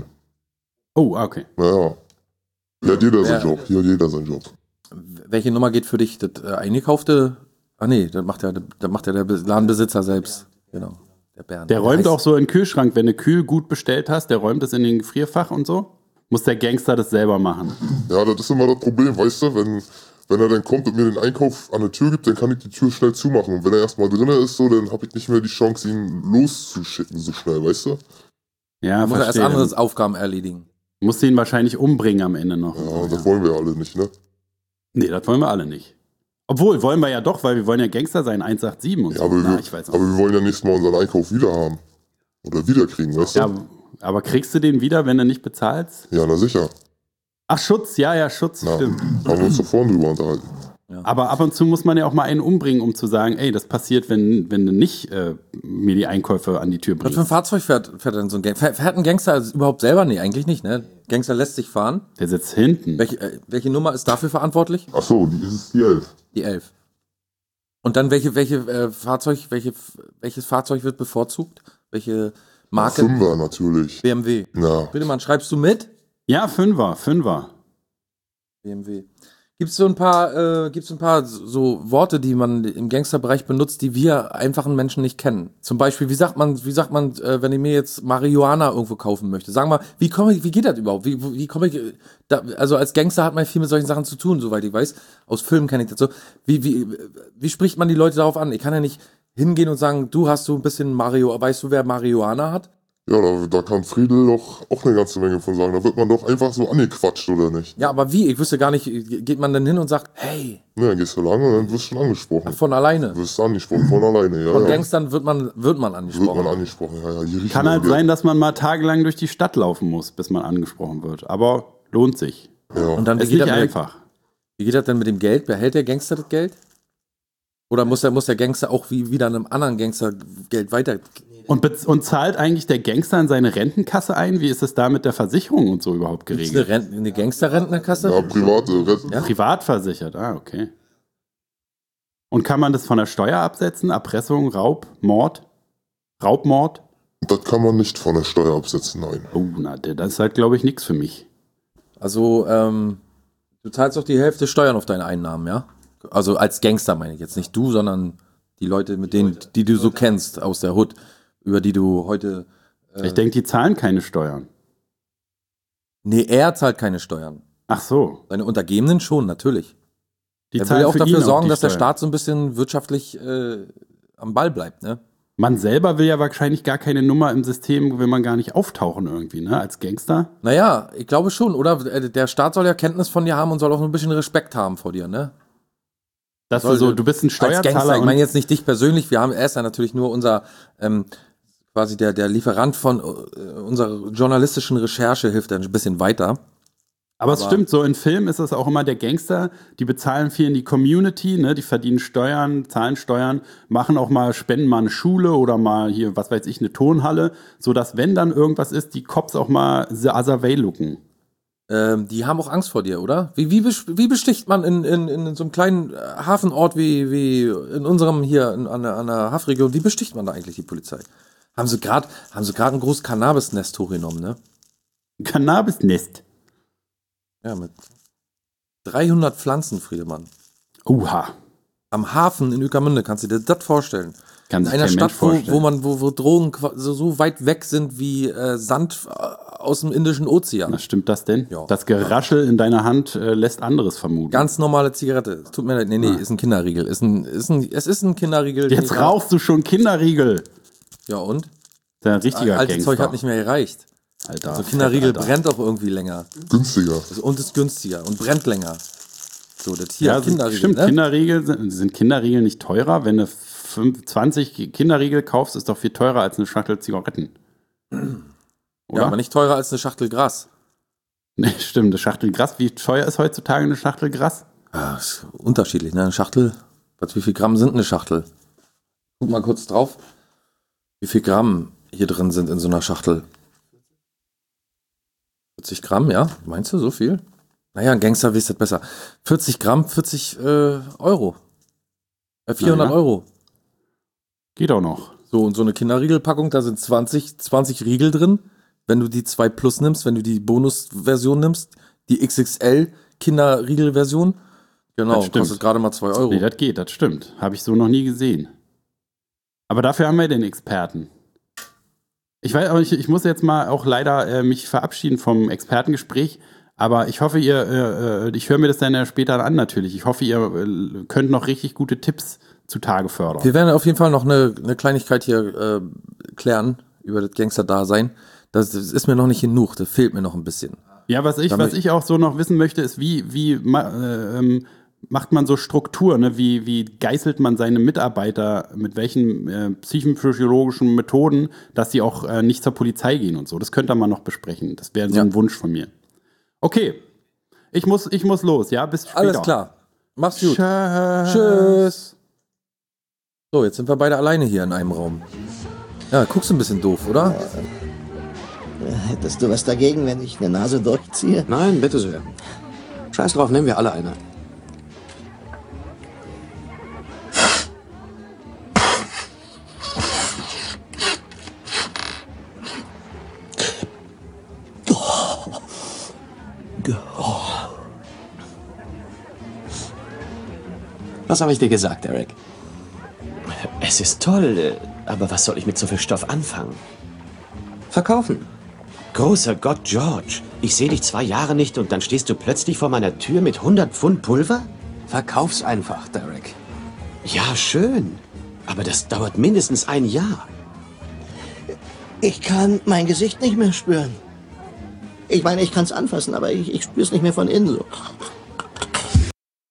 Oh, okay. Naja. Hier hat jeder Wer- seinen Job. Hier hat jeder seinen Job. Welche Nummer geht für dich? Das äh, eingekaufte? Ah nee, das macht ja, das macht ja der Be- Ladenbesitzer selbst. Genau. Der Bernd. Der räumt heißt- auch so in den Kühlschrank, wenn du Kühl gut bestellt hast, der räumt es in den Gefrierfach und so. Muss der Gangster das selber machen. Ja, das ist immer das Problem, weißt du, wenn, wenn er dann kommt und mir den Einkauf an der Tür gibt, dann kann ich die Tür schnell zumachen. Und wenn er erstmal drin ist, so, dann habe ich nicht mehr die Chance, ihn loszuschicken so schnell, weißt du? Ja, Da muss er erst verstehe. andere Aufgaben erledigen. Musst du ihn wahrscheinlich umbringen am Ende noch. Ja, und das wollen wir alle nicht, ne? Nee, das wollen wir alle nicht. Obwohl, wollen wir ja doch, weil wir wollen ja Gangster sein, eins acht sieben und Ja, so. aber, Na, wir, ich weiß auch. aber wir wollen ja nächstes Mal unseren Einkauf wieder haben. Oder wiederkriegen, weißt du? Ja, aber kriegst du den wieder, wenn du nicht bezahlst? Ja, na sicher. Ach, Schutz, ja, ja, Schutz, Na, stimmt. haben wir uns doch vorhin drüber unterhalten. Aber ab und zu muss man ja auch mal einen umbringen, um zu sagen, ey, das passiert, wenn, wenn du nicht äh, mir die Einkäufe an die Tür Was für ein bringst. Fahrzeug fährt, fährt denn so ein Gangster? Fährt, fährt ein Gangster also überhaupt selber? Nee, eigentlich nicht, ne? Gangster lässt sich fahren. Der sitzt hinten. Welche, äh, welche Nummer ist dafür verantwortlich? Ach so, die ist es die elf. Die elf. Und dann welche, welche äh, Fahrzeug, welche, welches Fahrzeug wird bevorzugt? Welche Marke? Fünfer natürlich. B M W. Ja. Bitte mal, schreibst du mit? Ja, Fünfer, Fünfer. B M W. Gibt es so ein paar, äh, gibt's ein paar so so Worte, die man im Gangsterbereich benutzt, die wir einfachen Menschen nicht kennen? Zum Beispiel, wie sagt man, wie sagt man, äh, wenn ich mir jetzt Marihuana irgendwo kaufen möchte? Sag mal, wie komme ich, wie geht das überhaupt? Wie, wie komme ich, äh, da, also als Gangster hat man viel mit solchen Sachen zu tun, soweit ich weiß. Aus Filmen kenne ich das so. Wie, wie, wie spricht man die Leute darauf an? Ich kann ja nicht hingehen und sagen, du hast so ein bisschen Mario, weißt du, wer Marihuana hat? Ja, da, da kann Friedel doch auch eine ganze Menge von sagen. Da wird man doch einfach so angequatscht, oder nicht? Ja, aber wie? Ich wüsste gar nicht, geht man dann hin und sagt, hey, Ne, dann gehst du lang und dann wirst du schon angesprochen. von alleine. Du wirst angesprochen, von alleine, ja. Von ja. Gangstern wird man, wird man Wird angesprochen. man angesprochen, ja, ja. Hier riechen Kann wir halt Geld. sein, dass man mal tagelang durch die Stadt laufen muss, bis man angesprochen wird. Aber lohnt sich. Ja. Und dann, wie Ist geht, nicht das mit, einfach. wie geht das denn mit dem Geld? Behält der Gangster das Geld? Oder muss der, muss der Gangster auch wie wieder einem anderen Gangster Geld weiter... Und, bez- und zahlt eigentlich der Gangster in seine Rentenkasse ein? Wie ist es da mit der Versicherung und so überhaupt Ist eine, geregelt? Renten, eine Gangster-Rentenkasse? Ja, private Retten. Ja? Privat versichert, ah, okay. Und kann man das von der Steuer absetzen? Erpressung, Raub, Mord? Raubmord? Das kann man nicht von der Steuer absetzen, nein. Oh, na, der- das ist halt, glaube ich, nichts für mich. Also, ähm, du zahlst doch die Hälfte Steuern auf deine Einnahmen, ja? Also als Gangster meine ich jetzt. Nicht du, sondern die Leute, mit denen, die du so kennst aus der Hood, über die du heute... Ich denke, die zahlen keine Steuern. Nee, er zahlt keine Steuern. Ach so. Seine Untergebenen schon, natürlich. Die Er will ja auch für dafür ihn sorgen, die dass der Steuern. Staat so ein bisschen wirtschaftlich äh, am Ball bleibt, ne? Man selber will ja wahrscheinlich gar keine Nummer im System, will man gar nicht auftauchen irgendwie, ne? Als Gangster. Naja, ich glaube schon, oder? Äh, Der Staat soll ja Kenntnis von dir haben und soll auch ein bisschen Respekt haben vor dir, ne? Dass Soll- du so, du bist ein Als Gangster, Steuerzahler ich und meine jetzt nicht dich persönlich, wir haben, er ist ja natürlich nur unser, ähm, quasi der, der Lieferant von äh, unserer journalistischen Recherche, hilft er ein bisschen weiter. Aber es Aber- stimmt, so in Filmen ist es auch immer der Gangster, die bezahlen viel in die Community, ne? Die verdienen Steuern, zahlen Steuern, machen auch mal, spenden mal eine Schule oder mal hier, was weiß ich, eine Turnhalle, sodass, wenn dann irgendwas ist, die Cops auch mal the other way looken. Ähm, die haben auch Angst vor dir, oder? Wie, wie, bes- wie besticht man in, in, in so einem kleinen äh, Hafenort wie, wie in unserem hier in, an, der, an der Hafenregion, wie besticht man da eigentlich die Polizei? Haben sie gerade haben sie gerade ein großes Cannabis-Nest hochgenommen, ne? Cannabis-Nest. Ja, mit dreihundert Pflanzen, Friedemann. Oha. Am Hafen in Ueckermünde, kannst du dir das vorstellen? Kann In sich einer kein Stadt, Mensch wo, vorstellen. wo man, wo, wo Drogen qua- so, so weit weg sind wie äh, Sand äh, aus dem Indischen Ozean. Na, stimmt das denn? Ja. Das Geraschel in deiner Hand äh, lässt anderes vermuten. Ganz normale Zigarette. Es Tut mir leid, nee, nee, ist ein Kinderriegel. Ist ein, ist ein, es ist ein Kinderriegel. den Jetzt ich- rauchst du schon Kinderriegel. Ja und? Der ein richtiger Alte Gangster. Zeug hat nicht mehr gereicht. Alter, So Kinderriegel Alter. brennt auch irgendwie länger. Günstiger. Und ist günstiger und brennt länger. So, das hier, Ja, Kinderriegel, stimmt. ne? Kinderriegel sind, sind Kinderriegel nicht teurer. Wenn du fünf, zwanzig Kinderriegel kaufst, ist doch viel teurer als eine Schachtel Zigaretten. Oder? Ja, aber nicht teurer als eine Schachtel Gras. Nee, stimmt. Eine Schachtel Gras. Wie teuer ist heutzutage eine Schachtel Gras? Ja, ist unterschiedlich, ne? Eine Schachtel, was, wie viel Gramm sind eine Schachtel? Guck mal kurz drauf. Wie viel Gramm hier drin sind in so einer Schachtel? vierzig Gramm, ja? Meinst du so viel? Naja, ein Gangster weiß das besser. vierzig Gramm, vierzig äh, Euro. Äh, vierhundert Naja. Euro. Geht auch noch. So, und so eine Kinderriegelpackung, da sind zwanzig, zwanzig Riegel drin. Wenn du die zwei Plus nimmst, wenn du die Bonusversion nimmst, die X X L Kinderriegelversion, genau, Das stimmt. kostet gerade mal zwei Euro. Nee, das geht, das stimmt. Habe ich so noch nie gesehen. Aber dafür haben wir den Experten. Ich weiß, aber ich, ich muss jetzt mal auch leider äh, mich verabschieden vom Expertengespräch. Aber ich hoffe, ihr, äh, äh, ich höre mir das dann ja später an natürlich. Ich hoffe, ihr äh, könnt noch richtig gute Tipps zutage fördern. Wir werden auf jeden Fall noch eine, eine Kleinigkeit hier äh, klären über das Gangster-Dasein. Das, das ist mir noch nicht genug, das fehlt mir noch ein bisschen. Ja, was ich, Damit- was ich auch so noch wissen möchte, ist, wie, wie ma, äh, ähm, macht man so Struktur, ne? Wie, wie geißelt man seine Mitarbeiter, mit welchen äh, psychophysiologischen Methoden, dass sie auch äh, nicht zur Polizei gehen und so. Das könnte man noch besprechen. Das wäre so Ja. ein Wunsch von mir. Okay, ich muss, ich muss los, ja, bis später. Alles klar, mach's gut. Tschüss. Tschüss. So, jetzt sind wir beide alleine hier in einem Raum. Ja, guckst du ein bisschen doof, oder? Hättest du was dagegen, wenn ich eine Nase durchziehe? Nein, bitte sehr. Scheiß drauf, nehmen wir alle eine. Was habe ich dir gesagt, Eric? Es ist toll, aber was soll ich mit so viel Stoff anfangen? Verkaufen. Großer Gott, George. Ich sehe dich zwei Jahre nicht und dann stehst du plötzlich vor meiner Tür mit hundert Pfund Pulver? Verkauf's einfach, Derek. Ja, schön. Aber das dauert mindestens ein Jahr. Ich kann mein Gesicht nicht mehr spüren. Ich meine, ich kann es anfassen, aber ich, ich spüre es nicht mehr von innen so.